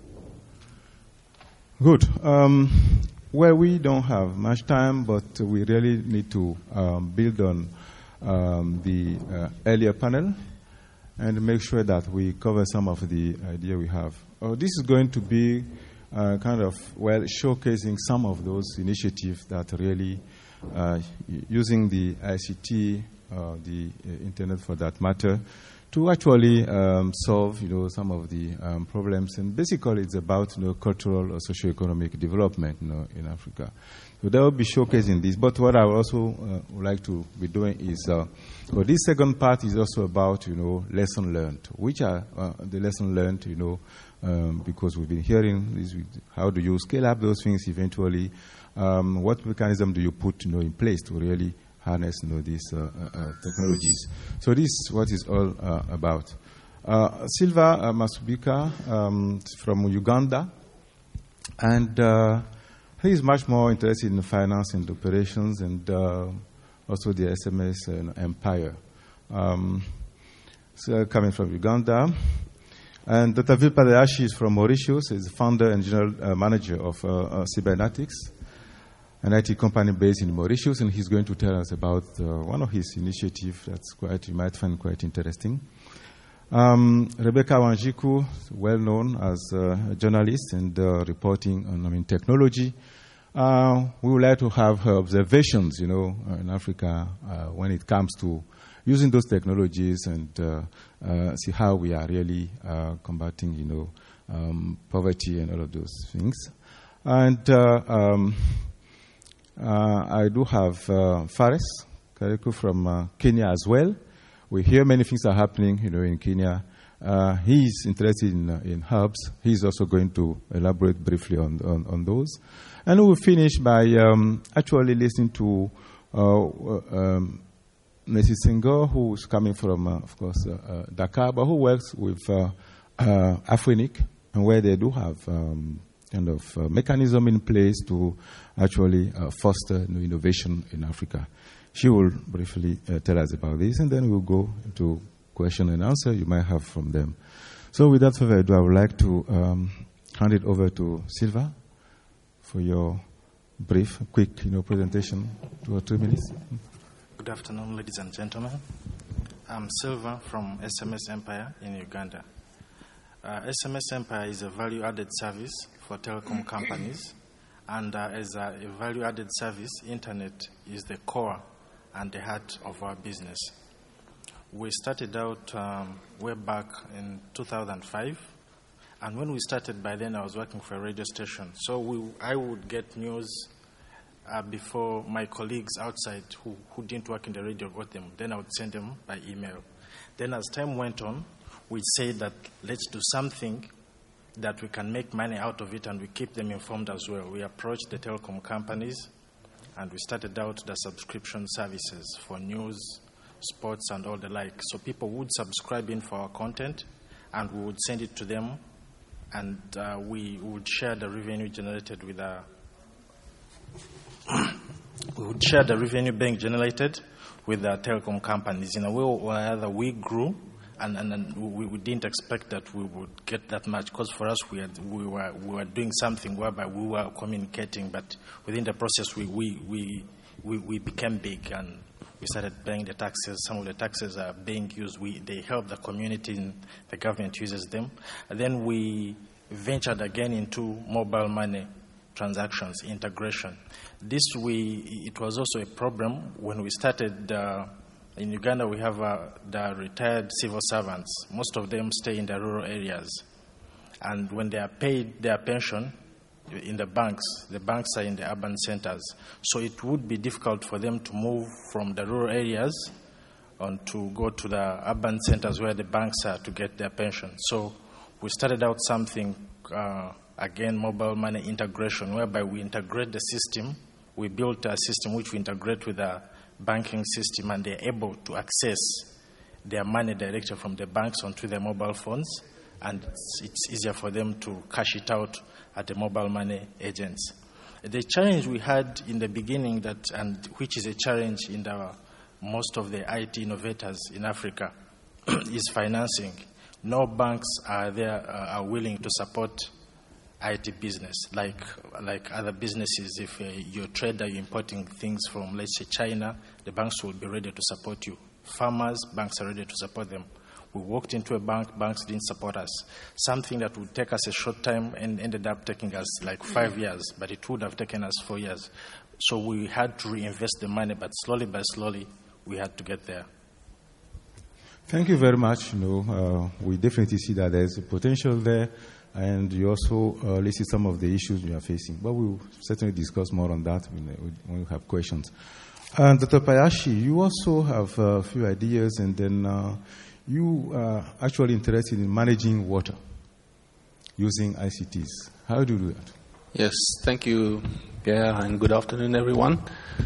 Good. Well, we don't have much time, but we really need to build on the earlier panel and make sure that we cover some of the idea we have. This is going to be kind of, showcasing some of those initiatives that really using the ICT, the internet for that matter, to actually solve, some of the problems. And basically, it's about, cultural or socio-economic development, in Africa. So that will be showcasing this. But what I would also would like to be doing is, this second part is also about, lesson learned. Which are the lesson learned, because we've been hearing this, how do you scale up those things eventually? What mechanism do you put, in place to really harness, these technologies? So this is what it's all about. Silva Masubika from Uganda, and he is much more interested in finance and operations, and also the SMS empire. So coming from Uganda. And Dr. Vilpadeashi is from Mauritius. He's the founder and general manager of Cybernetics, an IT company based in Mauritius, and he's going to tell us about one of his initiatives that's you might find quite interesting. Rebecca Wanjiku, well known as a journalist and reporting on technology. We would like to have her observations, in Africa when it comes to using those technologies and see how we are really combating, poverty and all of those things. And I do have Fares Kariku from Kenya as well. We hear many things are happening, in Kenya. He's interested in herbs. He's also going to elaborate briefly on those. And we'll finish by actually listening to Mrs. Senghor, who is coming from, of course, Dakar, but who works with Afrinic, and where they do have kind of mechanism in place to actually foster innovation in Africa. She will briefly tell us about this, and then we'll go into question and answer you might have from them. So without further ado, I would like to hand it over to Silva for your brief, quick presentation, 2 or 3 minutes. Good afternoon, ladies and gentlemen. I'm Silva from SMS Empire in Uganda. SMS Empire is a value-added service for telecom companies, and as a value-added service, internet is the core and the heart of our business. We started out way back in 2005, and when we started, by then I was working for a radio station. So I would get news before my colleagues outside who didn't work in the radio got them. Then I would send them by email. Then as time went on, we said that let's do something that we can make money out of it, and we keep them informed as well. We approached the telecom companies, and we started out the subscription services for news, sports, and all the like. So people would subscribe in for our content, and we would send it to them, and we would share the revenue generated with we would share the revenue being generated with the telecom companies. In a way or another, we grew, and we didn't expect that we would get that much, because for us we were doing something whereby we were communicating, but within the process we became big, and we started paying the taxes. Some of the taxes are being used. They help the community, and the government uses them. And then we ventured again into mobile money transactions, integration. It was also a problem when we started. In Uganda, we have the retired civil servants. Most of them stay in the rural areas. And when they are paid their pension in the banks are in the urban centers. So it would be difficult for them to move from the rural areas and to go to the urban centers where the banks are to get their pension. So we started out something, again, mobile money integration, whereby we integrate the system. We built a system which we integrate with the banking system, and they're able to access their money directly from the banks onto their mobile phones, and it's easier for them to cash it out at the mobile money agents. The challenge we had in the beginning, and which is a challenge in most of the IT innovators in Africa, is financing. No banks are willing to support IT business like other businesses. If you're a trader, you're importing things from, let's say, China, the banks will be ready to support you. Farmers, banks are ready to support them. We walked into a bank, banks didn't support us. Something that would take us a short time and ended up taking us like 5 years, but it would have taken us 4 years. So we had to reinvest the money, but slowly by slowly, we had to get there. Thank you very much. We definitely see that there's a potential there, and you also listed some of the issues we are facing. But we'll certainly discuss more on that when we have questions. And Dr. Payashi, you also have a few ideas, and then you are actually interested in managing water using ICTs. How do you do that? Yes, thank you, Pierre, and good afternoon, everyone.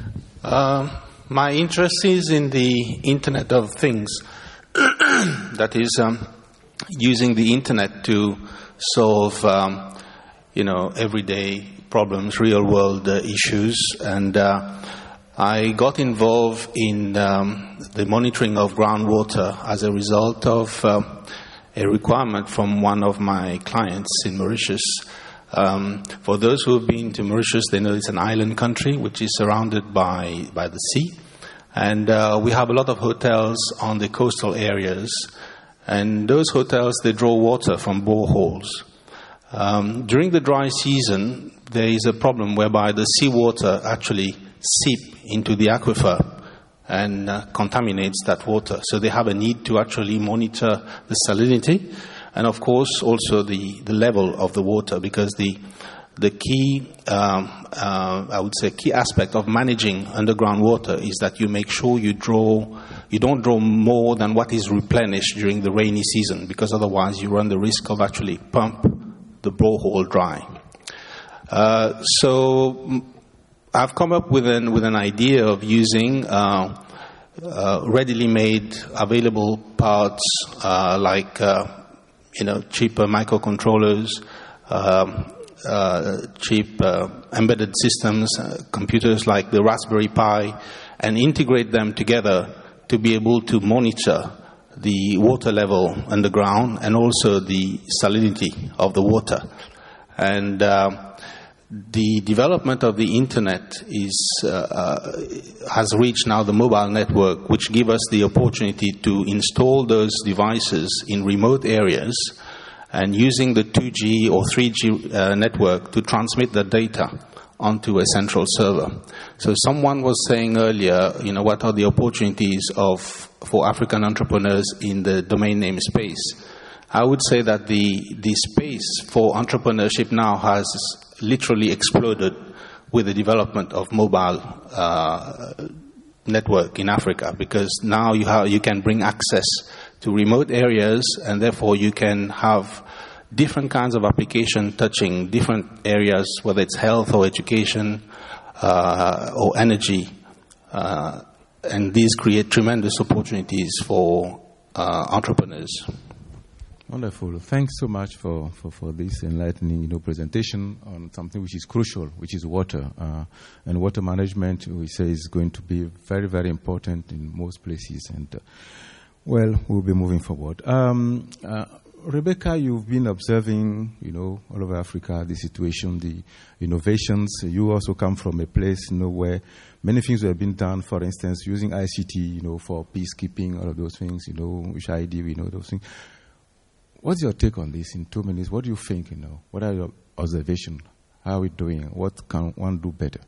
My interest is in the Internet of Things. That is, using the Internet to solve, everyday problems, real-world issues. And I got involved in the monitoring of groundwater as a result of a requirement from one of my clients in Mauritius. For those who have been to Mauritius, they know it's an island country which is surrounded by the sea. And we have a lot of hotels on the coastal areas. And those hotels, they draw water from boreholes. During the dry season, there is a problem whereby the seawater actually seep into the aquifer and contaminates that water. So they have a need to actually monitor the salinity and, of course, also the level of the water, because the key, I would say, key aspect of managing underground water is that you make sure you don't draw more than what is replenished during the rainy season, because otherwise you run the risk of actually pump the borehole dry. So I've come up with an idea of using readily made available parts like cheaper microcontrollers, cheap embedded systems, computers like the Raspberry Pi, and integrate them together to be able to monitor the water level underground and also the salinity of the water. And the development of the internet has reached now the mobile network, which gives us the opportunity to install those devices in remote areas and using the 2G or 3G network to transmit the data onto a central server. So someone was saying earlier, what are the opportunities for African entrepreneurs in the domain name space? I would say that the space for entrepreneurship now has literally exploded with the development of mobile network in Africa, because now you can bring access to remote areas, and therefore you can have different kinds of application touching different areas, whether it's health or education or energy, and these create tremendous opportunities for entrepreneurs. Wonderful. Thanks so much for this enlightening presentation on something which is crucial, which is water. And water management, we say, is going to be very, very important in most places. And, we'll be moving forward. Rebecca, you've been observing, all over Africa, the situation, the innovations. You also come from a place, where many things were being done, for instance, using ICT, for peacekeeping, all of those things, HID, we know those things. What's your take on this in 2 minutes? What do you think, What are your observations? How are we doing? What can one do better?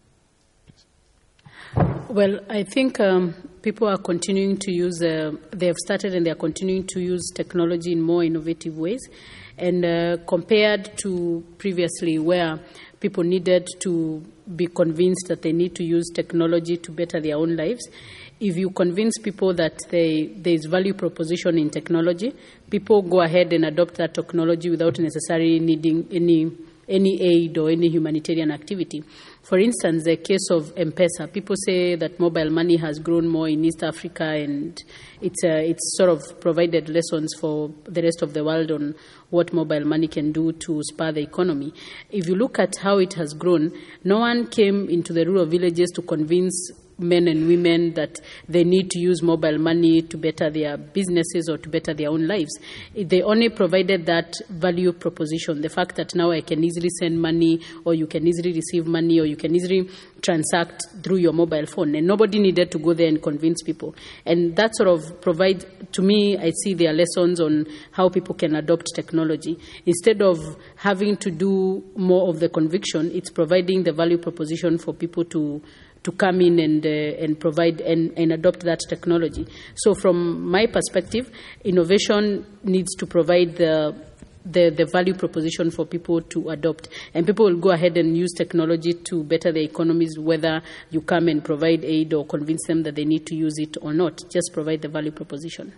Well, I think people are continuing to use, they have started and they are continuing to use technology in more innovative ways. And compared to previously, where people needed to be convinced that they need to use technology to better their own lives, if you convince people that there is value proposition in technology, people go ahead and adopt that technology without necessarily needing any aid or any humanitarian activity. For instance, the case of M-Pesa, people say that mobile money has grown more in East Africa, and it's sort of provided lessons for the rest of the world on what mobile money can do to spur the economy. If you look at how it has grown, no one came into the rural villages to convince men and women that they need to use mobile money to better their businesses or to better their own lives. They only provided that value proposition, the fact that now I can easily send money, or you can easily receive money, or you can easily transact through your mobile phone, and nobody needed to go there and convince people. And that sort of provides, to me, I see their lessons on how people can adopt technology. Instead of having to do more of the conviction, it's providing the value proposition for people to come in and provide and adopt that technology. So from my perspective, innovation needs to provide the value proposition for people to adopt. And people will go ahead and use technology to better their economies, whether you come and provide aid or convince them that they need to use it or not. Just provide the value proposition.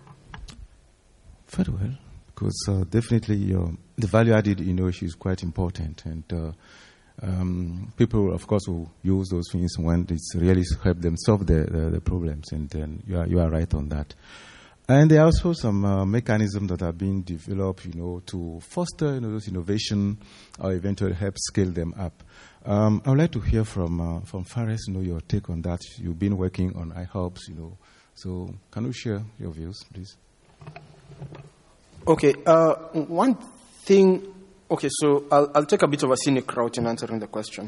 Very well, because definitely the value-added innovation is quite important, and people, of course, will use those things when it's really help them solve the problems, and then you are right on that. And there are also some mechanisms that are being developed, to foster those innovation or eventually help scale them up. I would like to hear from Fares, your take on that. You've been working on iHubs, so can you share your views, please? Okay, one thing. Okay, so I'll take a bit of a scenic route in answering the question.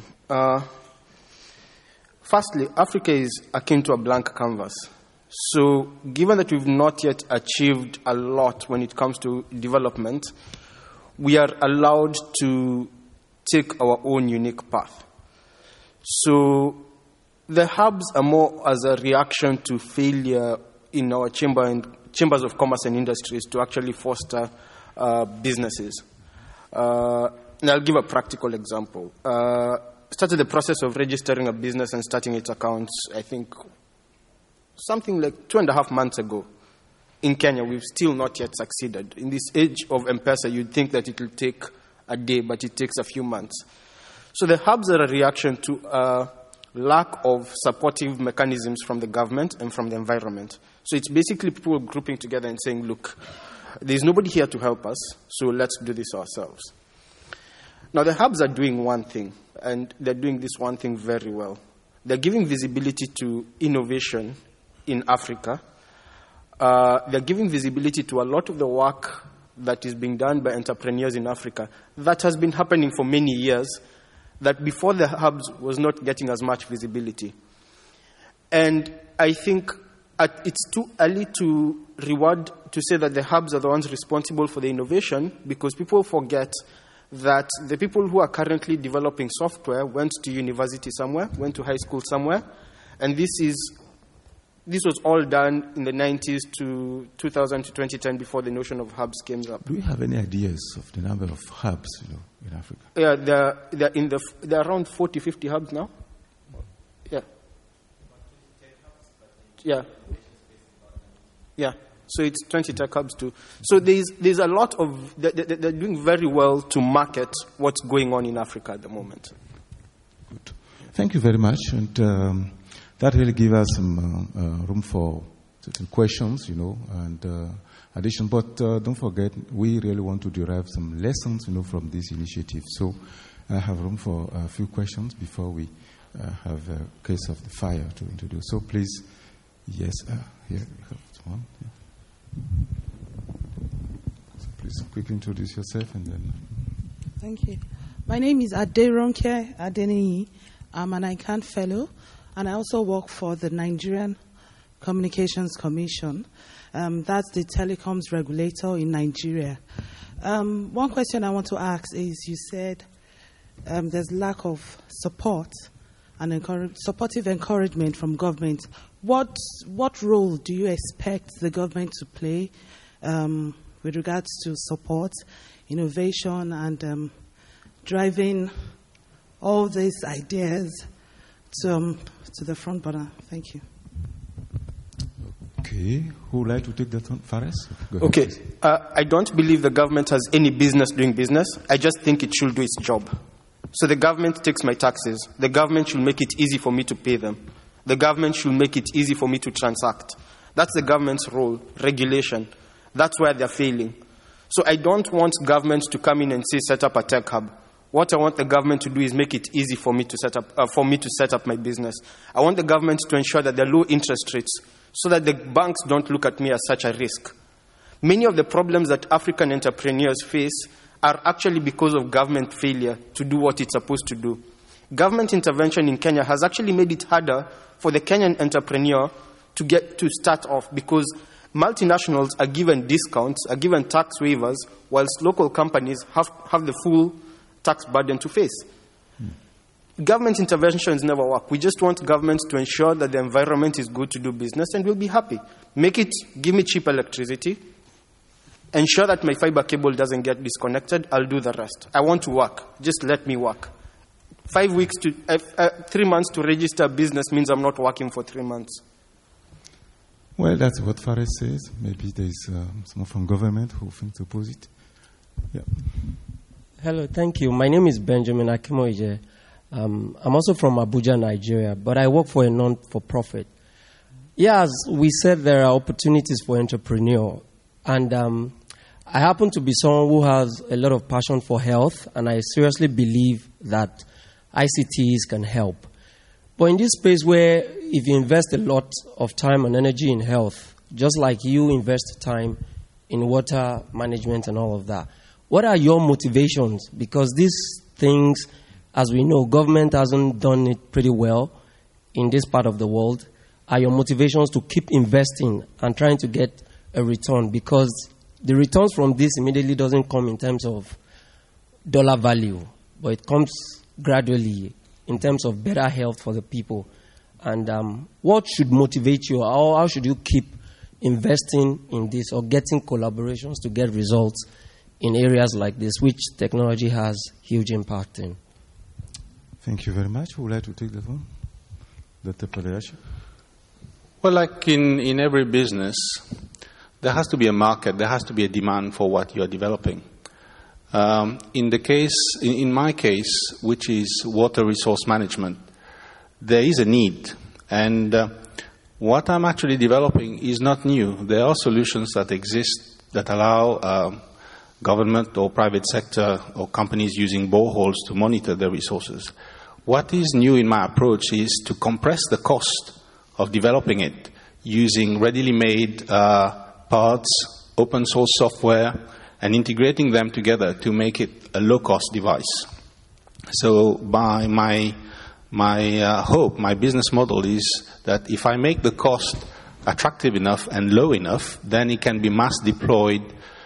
Firstly, Africa is akin to a blank canvas. So given that we've not yet achieved a lot when it comes to development, we are allowed to take our own unique path. So the hubs are more as a reaction to failure in our chambers of commerce and industries to actually foster businesses. And I'll give a practical example. Started the process of registering a business and starting its accounts, I think, something like 2.5 months ago. In Kenya, we've still not yet succeeded. In this age of M-Pesa, you'd think that it will take a day, but it takes a few months. So the hubs are a reaction to a lack of supportive mechanisms from the government and from the environment. So it's basically people grouping together and saying, look, there's nobody here to help us, so let's do this ourselves. Now, the hubs are doing one thing, and they're doing this one thing very well. They're giving visibility to innovation in Africa. They're giving visibility to a lot of the work that is being done by entrepreneurs in Africa that has been happening for many years, that before the hubs was not getting as much visibility. And I think it's too early to say that the hubs are the ones responsible for the innovation, because people forget that the people who are currently developing software went to university somewhere, went to high school somewhere, and this was all done in the 90s to 2000 to 2010 before the notion of hubs came up. Do you have any ideas of the number of hubs in Africa? Yeah, there are around 40, 50 hubs now. Yeah. Yeah. So it's 20 tech hubs too. So there's a lot of, they're doing very well to market what's going on in Africa at the moment. Good. Thank you very much. And that really gives us some room for certain questions, and addition. But don't forget, we really want to derive some lessons, from this initiative. So I have room for a few questions before we have a case of the fire to introduce. So please, yes, here we have one. Yeah. So please quickly introduce yourself and then. Thank you. My name is Aderonke Adeniyi. I'm an ICANN fellow, and I also work for the Nigerian Communications Commission. That's the telecoms regulator in Nigeria. One question I want to ask is, you said there's lack of support and supportive encouragement from government. What role do you expect the government to play with regards to support, innovation, and driving all these ideas to the front burner? Thank you. Okay, who would like to take that on? Fares? Okay, I don't believe the government has any business doing business. I just think it should do its job. So the government takes my taxes. The government should make it easy for me to pay them. The government should make it easy for me to transact. That's the government's role, regulation. That's where they're failing. So I don't want government to come in and say, set up a tech hub. What I want the government to do is make it easy for me to set up my business. I want the government to ensure that there are low interest rates so that the banks don't look at me as such a risk. Many of the problems that African entrepreneurs face are actually because of government failure to do what it's supposed to do. Government intervention in Kenya has actually made it harder for the Kenyan entrepreneur to start off, because multinationals are given discounts, are given tax waivers, whilst local companies have the full tax burden to face. Government interventions never work. We just want governments to ensure that the environment is good to do business, and we'll be happy. Give me cheap electricity, ensure that my fiber cable doesn't get disconnected, I'll do the rest. I want to work. Just let me work. 3 months to register a business means I'm not working for 3 months. Well, that's what Fares says. Maybe there's someone from government who thinks opposite. Yeah. Hello, thank you. My name is Benjamin Akimoije. I'm also from Abuja, Nigeria, but I work for a non-for-profit. Yeah, as we said, there are opportunities for entrepreneur, and I happen to be someone who has a lot of passion for health, and I seriously believe that ICTs can help. But in this space where if you invest a lot of time and energy in health, just like you invest time in water management and all of that, what are your motivations? Because these things, as we know, government hasn't done it pretty well in this part of the world. Are your motivations to keep investing and trying to get a return? Because the returns from this immediately doesn't come in terms of dollar value, but it comes gradually in terms of better health for the people. And what should motivate you? How should you keep investing in this or getting collaborations to get results in areas like this, which technology has huge impact in? Thank you very much. Who would like to take the phone? Dr. Padayasha? Well, like in every business, there has to be a market, there has to be a demand for what you are developing. In my case, which is water resource management, there is a need. And what I'm actually developing is not new. There are solutions that exist that allow government or private sector or companies using boreholes to monitor their resources. What is new in my approach is to compress the cost of developing it using readily made parts, open source software, and integrating them together to make it a low-cost device. So by my hope, my business model is that if I make the cost attractive enough and low enough, then it can be mass deployed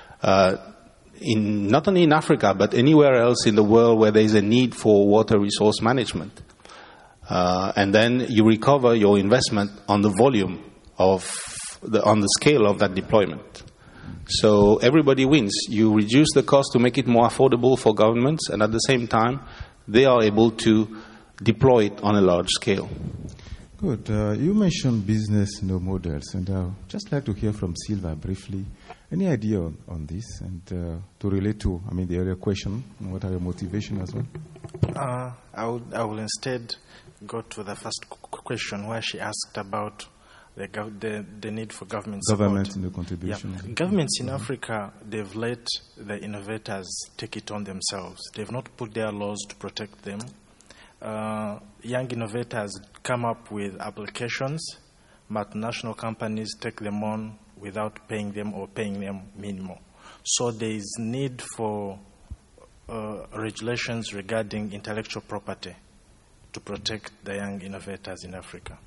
not only in Africa, but anywhere else in the world where there is a need for water resource management. And then you recover your investment on the volume on the scale of that deployment. So everybody wins. You reduce the cost to make it more affordable for governments, and at the same time, they are able to deploy it on a large scale. Good. You mentioned business models, and I'd just like to hear from Silva briefly. Any idea on this, and to relate to, the earlier question, what are your motivations as well? I will instead go to the first question where she asked about the need for government support. Government in the contribution. Yeah. Governments in Africa, they've let the innovators take it on themselves. They've not put their laws to protect them. Young innovators come up with applications, multinational companies take them on without paying them or paying them minimal. So there is need for regulations regarding intellectual property to protect the young innovators in Africa.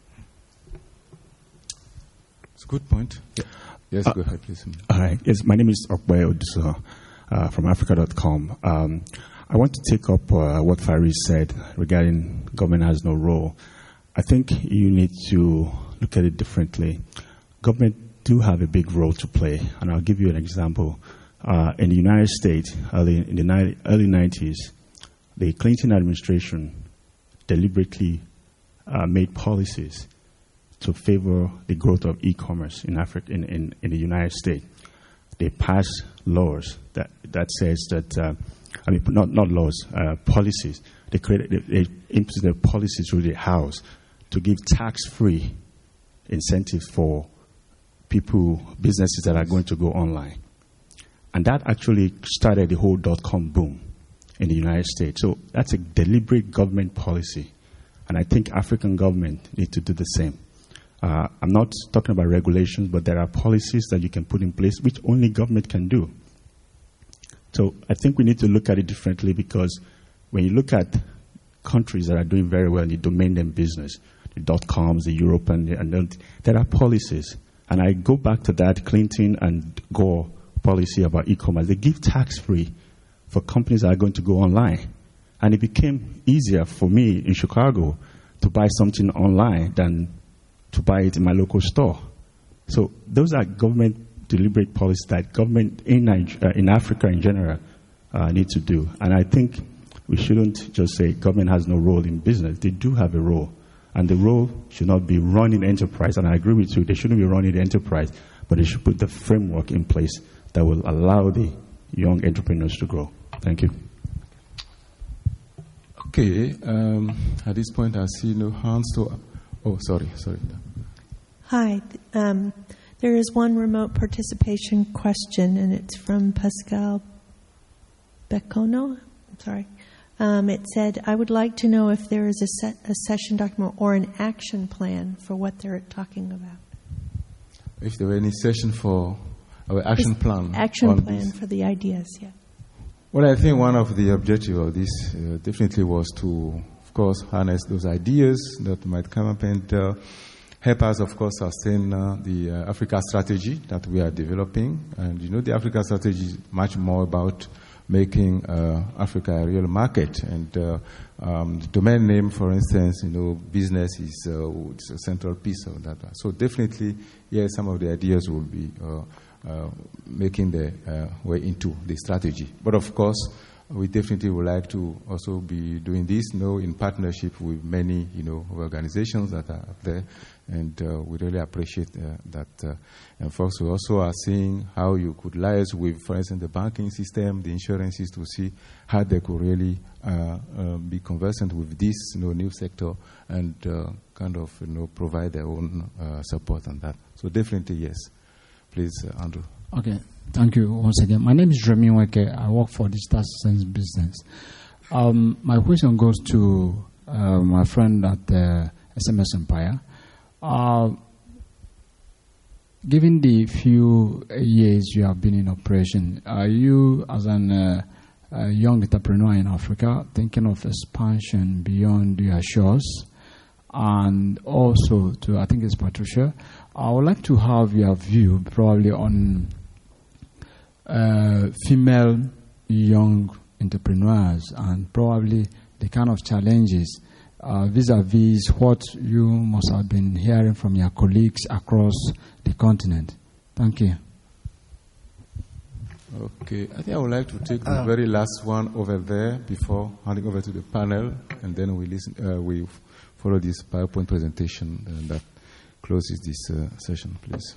It's a good point. Yeah. Yes, go ahead, please. Hi. Yes, my name is Okbayo Oduso from Africa.com. I want to take up what Faris said regarding government has no role. I think you need to look at it differently. Government do have a big role to play, and I'll give you an example. In the United States, in the early 90s, the Clinton administration deliberately made policies to favor the growth of e-commerce in Africa, in the United States. They passed laws that says that, not laws, policies. They implemented policies through the House to give tax-free incentives for businesses that are going to go online. And that actually started the whole .com boom in the United States. So that's a deliberate government policy. And I think African government need to do the same. I'm not talking about regulations, but there are policies that you can put in place which only government can do. So I think we need to look at it differently, because when you look at countries that are doing very well in the domain name business, the .coms, the Europe, and there are policies. And I go back to that Clinton and Gore policy about e-commerce. They give tax-free for companies that are going to go online. And it became easier for me in Chicago to buy something online than to buy it in my local store. So those are government deliberate policies that government in Africa in general need to do. And I think we shouldn't just say government has no role in business. They do have a role. And the role should not be running enterprise. And I agree with you, they shouldn't be running the enterprise, but they should put the framework in place that will allow the young entrepreneurs to grow. Thank you. Okay. At this point, I see no hands. Sorry. Hi. There is one remote participation question, and it's from Pascal Becono. I'm sorry. It said, I would like to know if there is a session document or an action plan for what they're talking about. If there were any session for our action plan. Action plan for the ideas, yeah. Well, I think one of the objectives of this definitely was to, of course, harness those ideas that might come up and help us, of course, sustain the Africa strategy that we are developing. And, the Africa strategy is much more about making Africa a real market. And the domain name, for instance, business is it's a central piece of that. So definitely, yes, some of the ideas will be making their way into the strategy. But of course, we definitely would like to also be doing this, in partnership with many, organizations that are up there. And we really appreciate that. And folks, we also are seeing how you could liaise with, for instance, the banking system, the insurances, to see how they could really be conversant with this new sector and kind of provide their own support on that. So definitely, yes. Please, Andrew. Okay. Thank you once again. My name is Remy Weke. I work for Digital Sense Business. My question goes to my friend at SMS Empire. Given the few years you have been in operation, are you, as a young entrepreneur in Africa, thinking of expansion beyond your shores? And also to, I think it's Patricia, I would like to have your view probably on female young entrepreneurs and probably the kind of challenges vis-a-vis what you must have been hearing from your colleagues across the continent. Thank you. Okay, I think I would like to take the very last one over there before handing over to the panel, and then we follow this PowerPoint presentation that closes this session, please.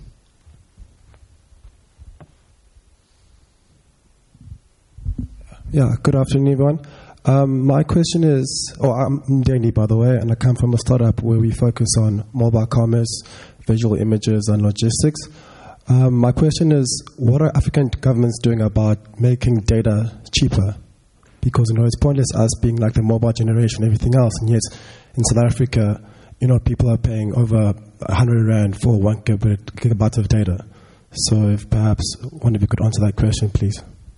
Yeah, good afternoon, everyone. My question is, I'm Danny, by the way, and I come from a startup where we focus on mobile commerce, visual images, and logistics. My question is, what are African governments doing about making data cheaper? Because, it's pointless us being like the mobile generation and everything else, and yet in South Africa, people are paying over 100 Rand for 1 gigabyte of data. So if perhaps one of you could answer that question, please.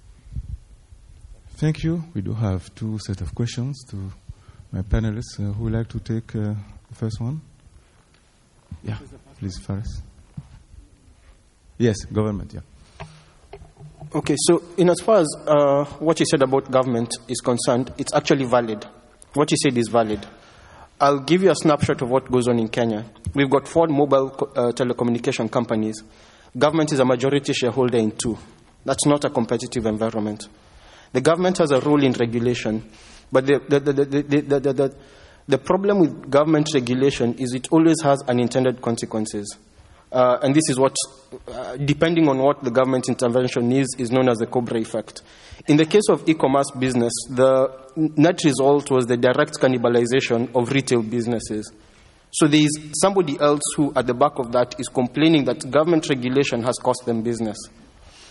Thank you. We do have 2 sets of questions to my panelists. Who would like to take the first one? Yeah, please, Faris. Yes, government, yeah. Okay, so in as far as what you said about government is concerned, it's actually valid. What you said is valid. I'll give you a snapshot of what goes on in Kenya. We've got 4 mobile telecommunication companies. Government is a majority shareholder in 2. That's not a competitive environment. The government has a role in regulation, but the problem with government regulation is it always has unintended consequences. And this is what, depending on what the government intervention is known as the Cobra effect. In the case of e-commerce business, the net result was the direct cannibalization of retail businesses. So there is somebody else who, at the back of that, is complaining that government regulation has cost them business.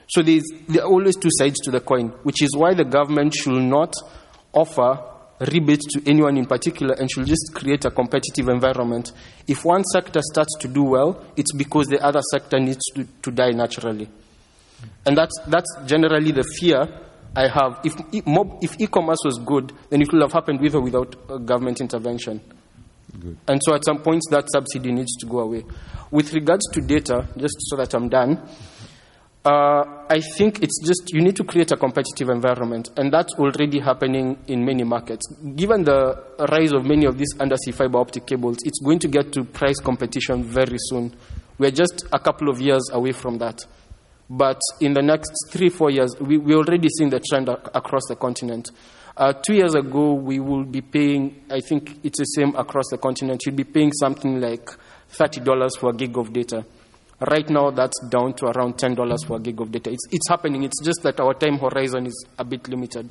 So there are always two sides to the coin, which is why the government should not offer rebates to anyone in particular and should just create a competitive environment. If one sector starts to do well, it's because the other sector needs to die naturally. And that's generally the fear I have. If e-commerce was good, then it would have happened with or without government intervention. Good. And so at some points that subsidy needs to go away. With regards to data, just so that I'm done, I think it's just you need to create a competitive environment, and that's already happening in many markets. Given the rise of many of these undersea fiber optic cables, it's going to get to price competition very soon. We're just a couple of years away from that. But in the next 3-4 years, we're already seeing the trend across the continent. 2 years ago, we will be paying, I think it's the same across the continent, you'll be paying something like $30 for a gig of data. Right now, that's down to around $10 for a gig of data. It's happening. It's just that our time horizon is a bit limited.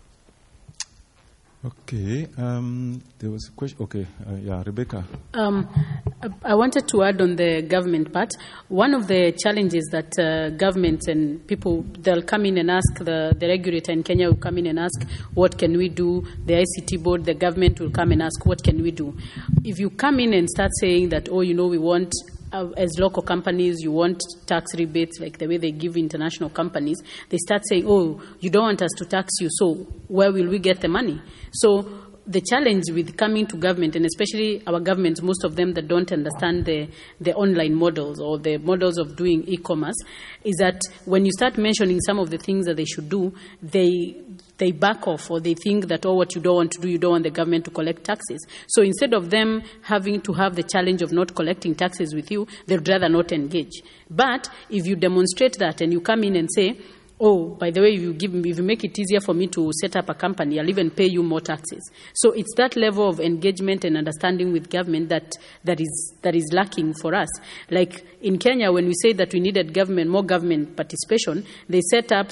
Okay. There was a question. Okay. Rebecca. I wanted to add on the government part. One of the challenges that governments and people, they'll come in and ask, the regulator in Kenya will come in and ask, what can we do? The ICT board, the government will come and ask, what can we do? If you come in and start saying that, we want, as local companies, you want tax rebates like the way they give international companies, they start saying, you don't want us to tax you, so where will we get the money? So the challenge with coming to government, and especially our governments, most of them that don't understand the online models or the models of doing e-commerce, is that when you start mentioning some of the things that they should do, they back off, or they think that, what you don't want to do, you don't want the government to collect taxes. So instead of them having to have the challenge of not collecting taxes with you, they'd rather not engage. But if you demonstrate that and you come in and say, by the way, if you make it easier for me to set up a company, I'll even pay you more taxes. So it's that level of engagement and understanding with government that is lacking for us. Like in Kenya, when we say that we needed more government participation, they set up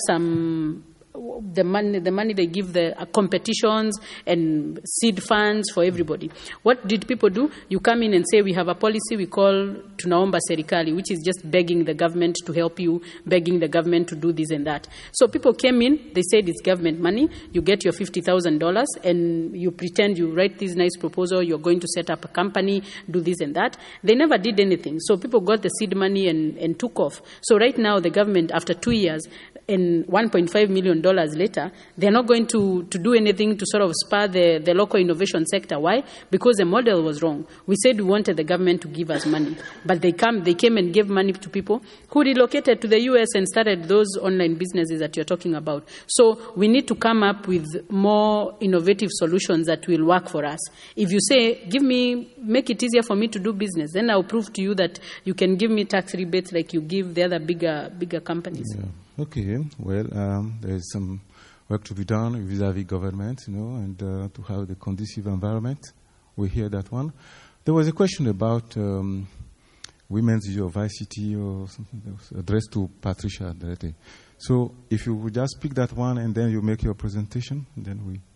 the money they give the competitions and seed funds for everybody. What did people do? You come in and say, we have a policy we call Tunaomba Serikali, which is just begging the government to help you, begging the government to do this and that. So people came in, they said it's government money, you get your $50,000 and you pretend you write this nice proposal, you're going to set up a company, do this and that. They never did anything. So people got the seed money and took off. So right now the government, after 2 years, and $1.5 million later, they're not going to do anything to sort of spur the local innovation sector. Why? Because the model was wrong. We said we wanted the government to give us money, but they came and gave money to people who relocated to the US and started those online businesses that you're talking about. So we need to come up with more innovative solutions that will work for us. If you say, make it easier for me to do business, then I'll prove to you that you can give me tax rebates like you give the other bigger companies. Yeah. Okay, well, there is some work to be done vis-à-vis government, and to have the conducive environment. We hear that one. There was a question about women's use of ICT or something that was addressed to Patricia Derete. So if you would just pick that one and then you make your presentation, then we...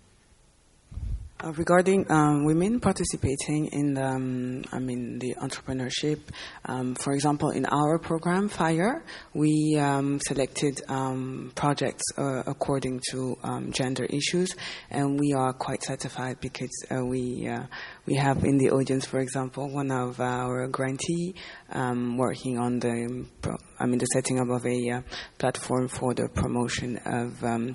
Regarding women participating in the entrepreneurship, for example, in our program, FIRE, we selected projects according to gender issues, and we are quite satisfied because we have in the audience, for example, one of our grantee working on the setting up of a platform for the promotion of,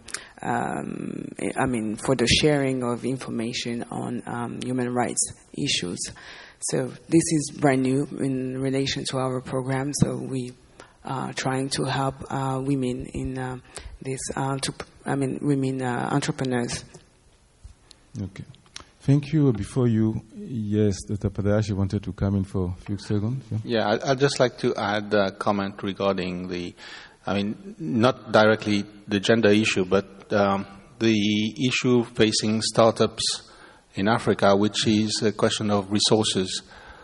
for the sharing of information on human rights issues. So this is brand new in relation to our program. So we are trying to help women in women entrepreneurs. Okay. Thank you. Before you, yes, Dr. Padayashi wanted to come in for a few seconds. Yeah, I'd just like to add a comment regarding not directly the gender issue, but the issue facing startups in Africa, which is a question of resources.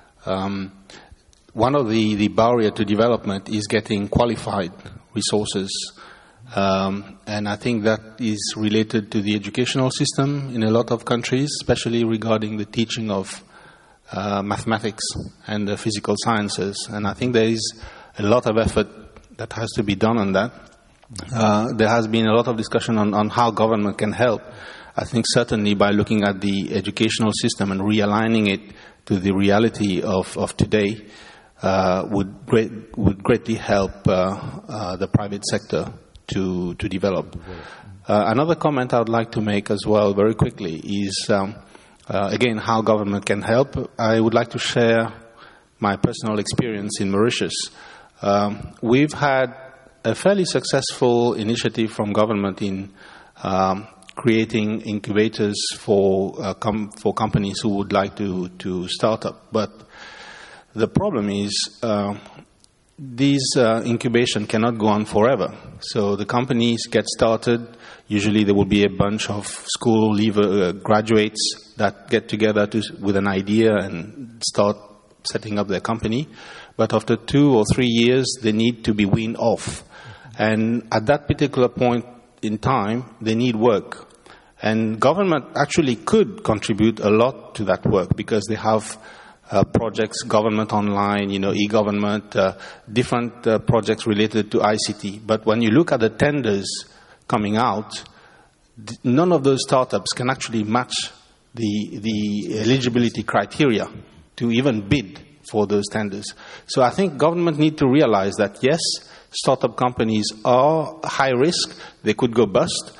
One of the barrier to development is getting qualified resources. And I think that is related to the educational system in a lot of countries, especially regarding the teaching of mathematics and the physical sciences. And I think there is a lot of effort that has to be done on that. There has been a lot of discussion on how government can help. I think certainly by looking at the educational system and realigning it to the reality of today would greatly help the private sector to develop. Another comment I would like to make as well very quickly is, again, how government can help. I would like to share my personal experience in Mauritius. We've had a fairly successful initiative from government in creating incubators for companies who would like to start up. But the problem is these incubation cannot go on forever. So the companies get started. Usually there will be a bunch of school graduates that get together with an idea and start setting up their company. But after 2 or 3 years, they need to be weaned off. And at that particular point in time, they need work. And government actually could contribute a lot to that work because they have projects, government online, e-government, different projects related to ICT. But when you look at the tenders coming out, none of those startups can actually match the eligibility criteria to even bid for those tenders. So I think government need to realize that, yes, startup companies are high risk. They could go bust.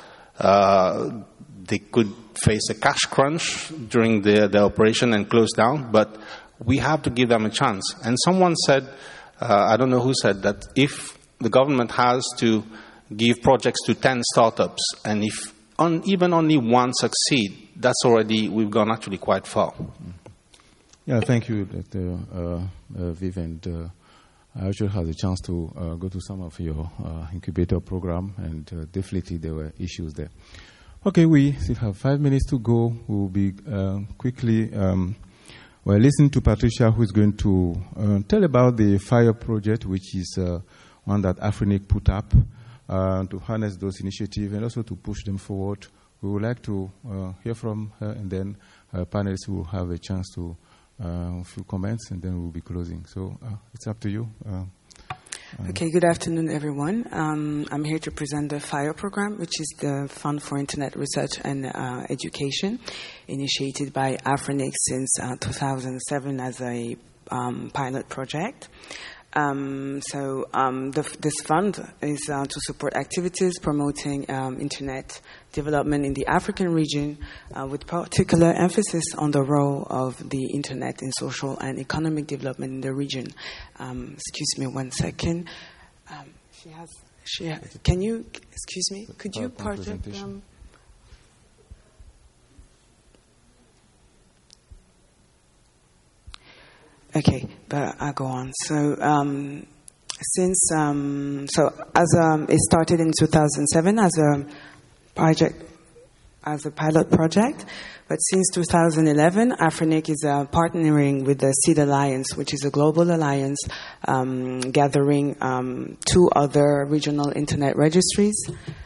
They could face a cash crunch during their operation and close down, but we have to give them a chance. And someone said, I don't know who said, that if the government has to give projects to 10 startups, and if even only one succeed, that's already, we've gone actually quite far. Yeah, thank you, Dr. Viv. And I actually had a chance to go to some of your incubator program, and definitely there were issues there. Okay, we still have 5 minutes to go. We'll be quickly listening to Patricia, who is going to tell about the FIRE project, which is one that Afrinic put up to harness those initiatives and also to push them forward. We would like to hear from her, and then panelists will have a chance to a few comments, and then we'll be closing. So it's up to you. Okay, good afternoon, everyone. I'm here to present the FIRE program, which is the Fund for Internet Research and Education, initiated by Afrinic since 2007 as a pilot project. This fund is to support activities promoting internet development in the African region, with particular emphasis on the role of the internet in social and economic development in the region. Excuse me 1 second. Can you, excuse me, could you project them? Okay, but I'll go on. So, it started in 2007 as a project, as a pilot project, but since 2011, Afrinic is partnering with the Seed Alliance, which is a global alliance gathering 2 other regional internet registries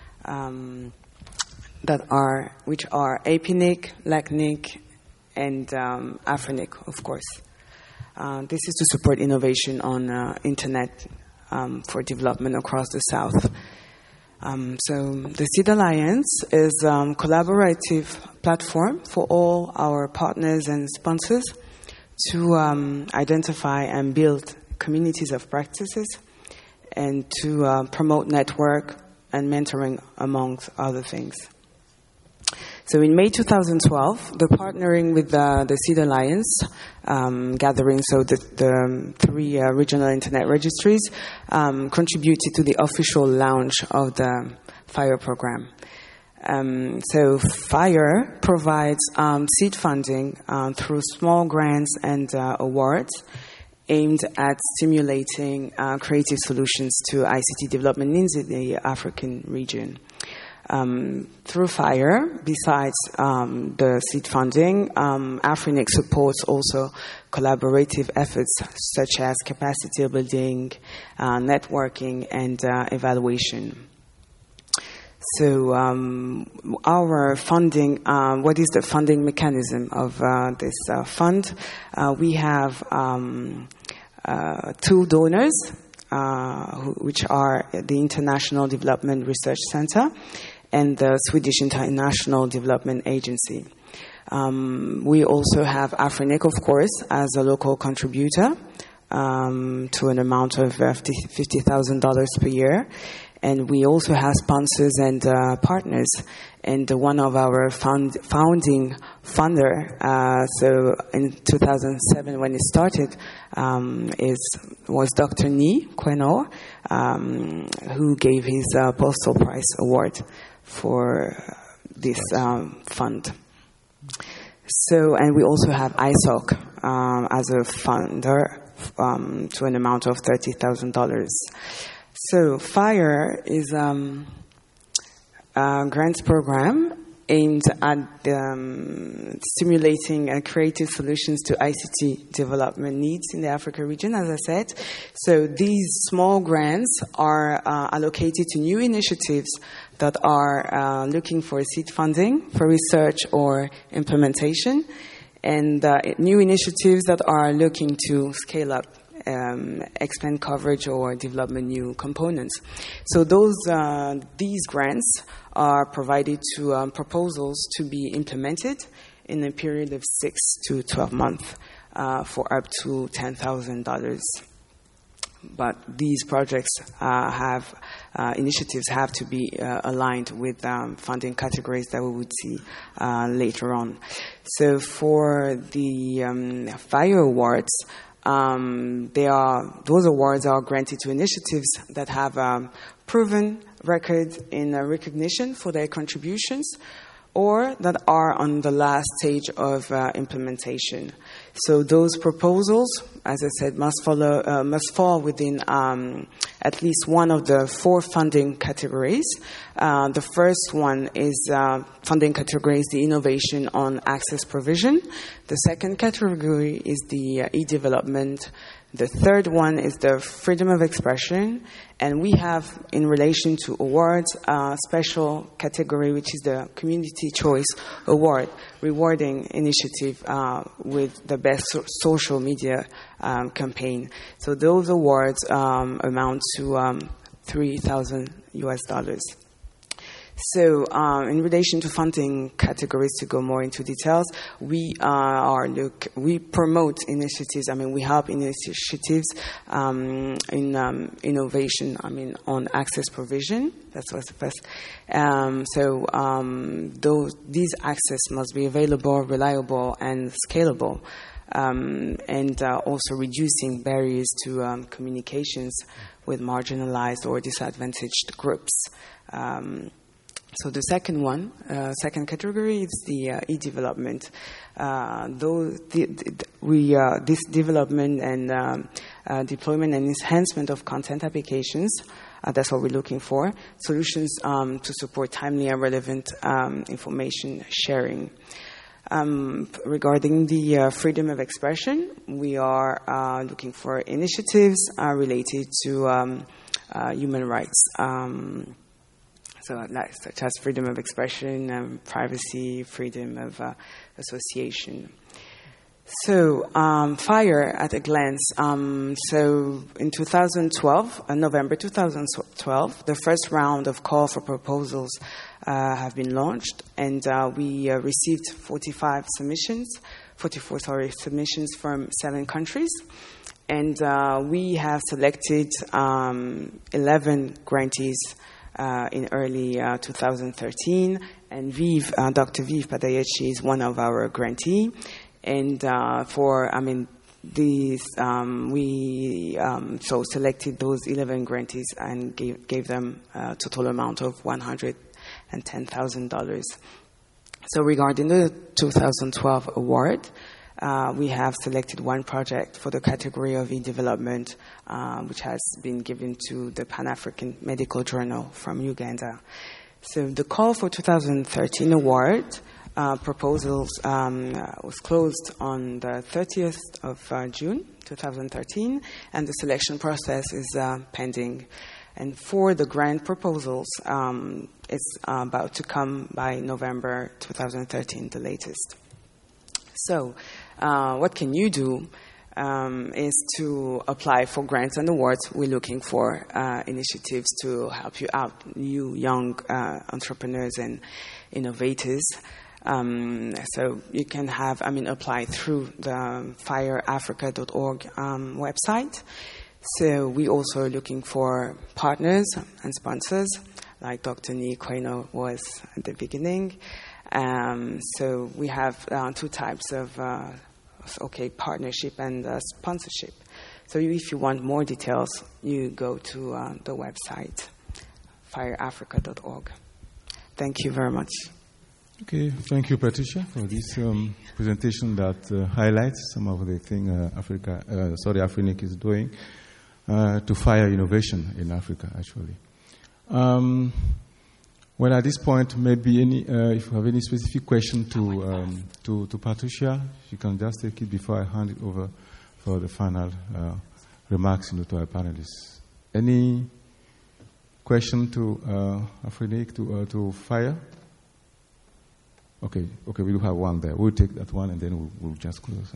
which are APNIC, LACNIC, and Afrinic, of course. This is to support innovation on internet for development across the South. So the Seed Alliance is a collaborative platform for all our partners and sponsors to identify and build communities of practices and to promote network and mentoring, amongst other things. So in May 2012, the partnering with the Seed Alliance gathering, so the 3 regional internet registries, contributed to the official launch of the FIRE program. So FIRE provides seed funding through small grants and awards aimed at stimulating creative solutions to ICT development needs in the African region. Through FIRE, besides the seed funding, Afrinic supports also collaborative efforts such as capacity building, networking, and evaluation. So our funding, what is the funding mechanism of this fund? We have 2 donors. which are the International Development Research Center and the Swedish International Development Agency. We also have Afrinic, of course, as a local contributor to an amount of $50,000 per year. And we also have sponsors and partners. And one of our founding funder, so in 2007 when it started, was Dr. Ni Queno, who gave his Postal Prize Award for this fund. So, and we also have ISOC as a funder to an amount of $30,000. So, FIRE is a grants program aimed at stimulating creative solutions to ICT development needs in the Africa region, as I said. So these small grants are allocated to new initiatives that are looking for seed funding for research or implementation, and new initiatives that are looking to scale up, expand coverage, or development new components. So these grants are provided to proposals to be implemented in a period of 6 to 12 months for up to $10,000. But these projects initiatives have to be aligned with funding categories that we would see later on. So for the FIRE awards, those awards are granted to initiatives that have proven record in recognition for their contributions, or that are on the last stage of implementation. So those proposals, as I said, must fall within at least one of the 4 funding categories. The first one is funding category is the innovation on access provision. The second category is the e-development. The third one is the freedom of expression. And we have, in relation to awards, a special category, which is the Community Choice Award, rewarding initiative with the best social media campaign. So those awards amount to $3,000. So, in relation to funding categories, to go more into details, we promote initiatives. We help initiatives in innovation. On access provision. That's what's the first. These access must be available, reliable, and scalable, and also reducing barriers to communications with marginalized or disadvantaged groups. So the second category is the e-development. This development and deployment and enhancement of content applications, that's what we're looking for. Solutions to support timely and relevant information sharing. Regarding the freedom of expression, we are looking for initiatives related to human rights. Such as freedom of expression, privacy, freedom of association. So, FIRE at a glance. So, in 2012, November 2012, the first round of call for proposals have been launched, and we received 44 submissions from 7 countries. And we have selected 11 grantees in early 2013, and Dr. Viv Padayechi is one of our grantees. And we selected those 11 grantees and gave them a total amount of $110,000. So regarding the 2012 award, we have selected one project for the category of e-development, which has been given to the Pan-African Medical Journal from Uganda. So the call for 2013 award proposals was closed on the 30th of June 2013, and the selection process is pending. And for the grant proposals, it's about to come by November 2013, the latest. So, what can you do? is to apply for grants and awards. We're looking for initiatives to help you out, you young entrepreneurs and innovators. So you can apply through the fireafrica.org website. So we also are looking for partners and sponsors, like Dr. Nii Quaino was at the beginning. So we have two types of partnership and sponsorship. So if you want more details, you go to the website, fireafrica.org. Thank you very much. Okay, thank you, Patricia, for this presentation that highlights some of the things Afrinic is doing to fire innovation in Africa, actually. Well, at this point, maybe if you have any specific question to Patricia, you can just take it before I hand it over for the final remarks to our panelists. Any question to Afrinic, to fire? Okay, we do have one there. We'll take that one and then we'll just close.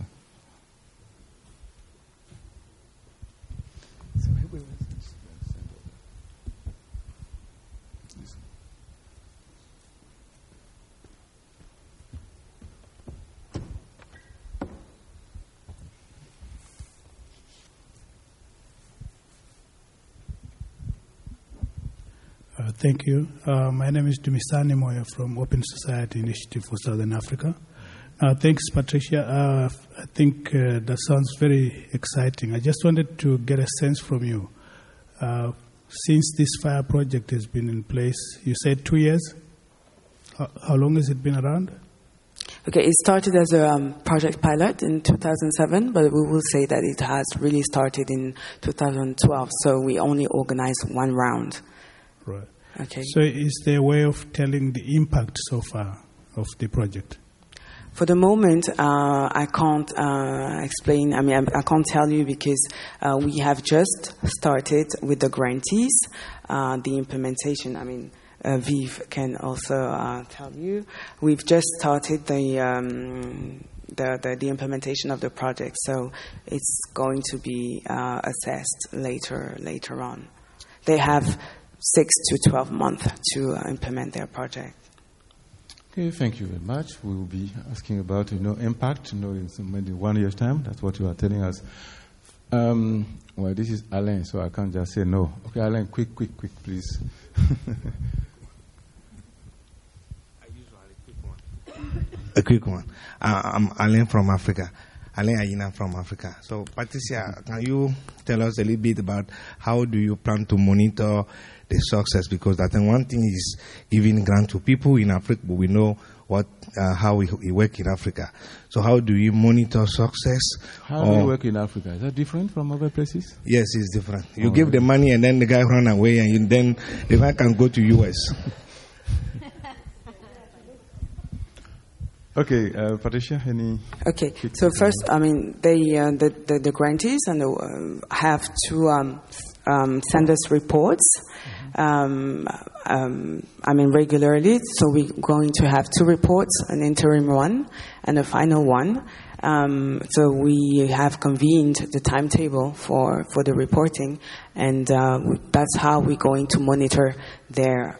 Thank you. My name is Dumisani Moyo from Open Society Initiative for Southern Africa. Thanks, Patricia. I think that sounds very exciting. I just wanted to get a sense from you. Since this FIRE project has been in place, you said 2 years. How long has it been around? Okay, it started as a project pilot in 2007, but we will say that it has really started in 2012. So we only organized one round. Right. Okay. So is there a way of telling the impact so far of the project? For the moment, I can't explain. I can't tell you because we have just started with the grantees. The implementation, Viv can also tell you. We've just started the implementation of the project, so it's going to be assessed later on. They have 6 to 12 months to implement their project. Okay, thank you very much. We will be asking about impact in maybe 1 year's time. That's what you are telling us. Well, this is Alain, so I can't just say no. Okay, Alain, quick, please. A quick one. I'm Alain from Africa. Alain Ayina from Africa. So, Patricia, can you tell us a little bit about how do you plan to monitor the success? Because I think one thing is giving grant to people in Africa, but we know how we work in Africa. So how do you monitor success? How do you work in Africa? Is that different from other places? Yes, it's different. You give the money and then the guy run away and then the guy can go to US. Okay, Patricia, any? Okay, so first, the grantees have to send us reports. Regularly. So we're going to have 2 reports, an interim one and a final one. So we have convened the timetable for the reporting, and that's how we're going to monitor the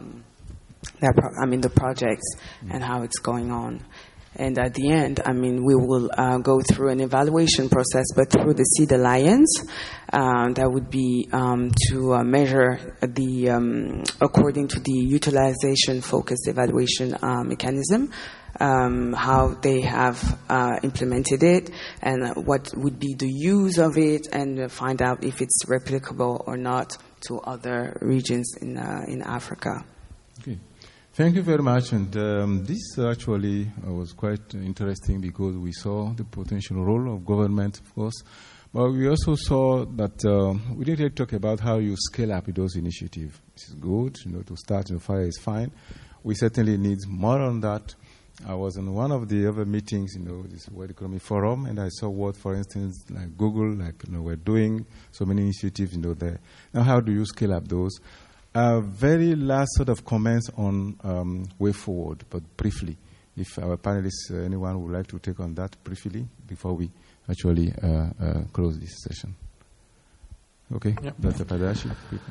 projects and how it's going on. And at the end, we will go through an evaluation process, but through the Seed Alliance, that would be to measure according to the utilization-focused evaluation mechanism, how they have implemented it, and what would be the use of it, and find out if it's replicable or not to other regions in Africa. Okay. Thank you very much. And this actually was quite interesting because we saw the potential role of government, of course, but we also saw that we didn't really talk about how you scale up those initiatives. This is good, to start FIRE is fine. We certainly need more on that. I was in one of the other meetings, this World Economic Forum, and I saw what, for instance, like Google, we're doing so many initiatives, there. Now, how do you scale up those? Very last sort of comments on way forward, but briefly. If our panelists, anyone would like to take on that briefly before we actually close this session. Okay, Yep. Dr. Padashi.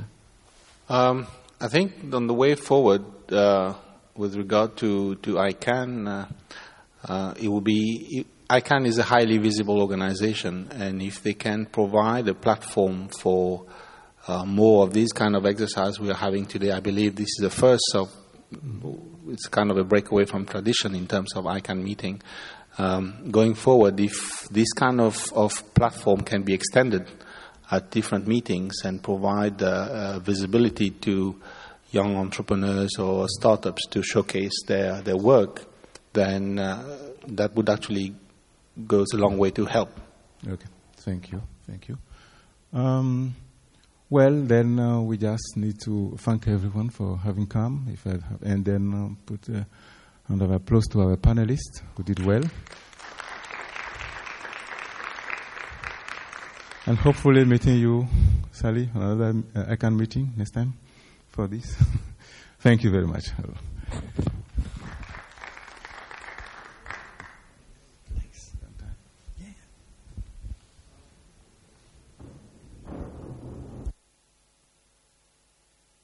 I think on the way forward, with regard to ICANN, it will be ICANN is a highly visible organization, and if they can provide a platform for more of these kind of exercise we are having today, I believe this is the first of. It's kind of a breakaway from tradition in terms of ICANN meeting. Going forward, if this kind of platform can be extended at different meetings and provide visibility to young entrepreneurs or startups to showcase their work, then that would actually goes a long way to help. Okay, thank you. Well, then we just need to thank everyone for having come, and then put a round of applause to our panelists who did well. And hopefully meeting you, Sally, on another ICANN meeting next time for this. Thank you very much.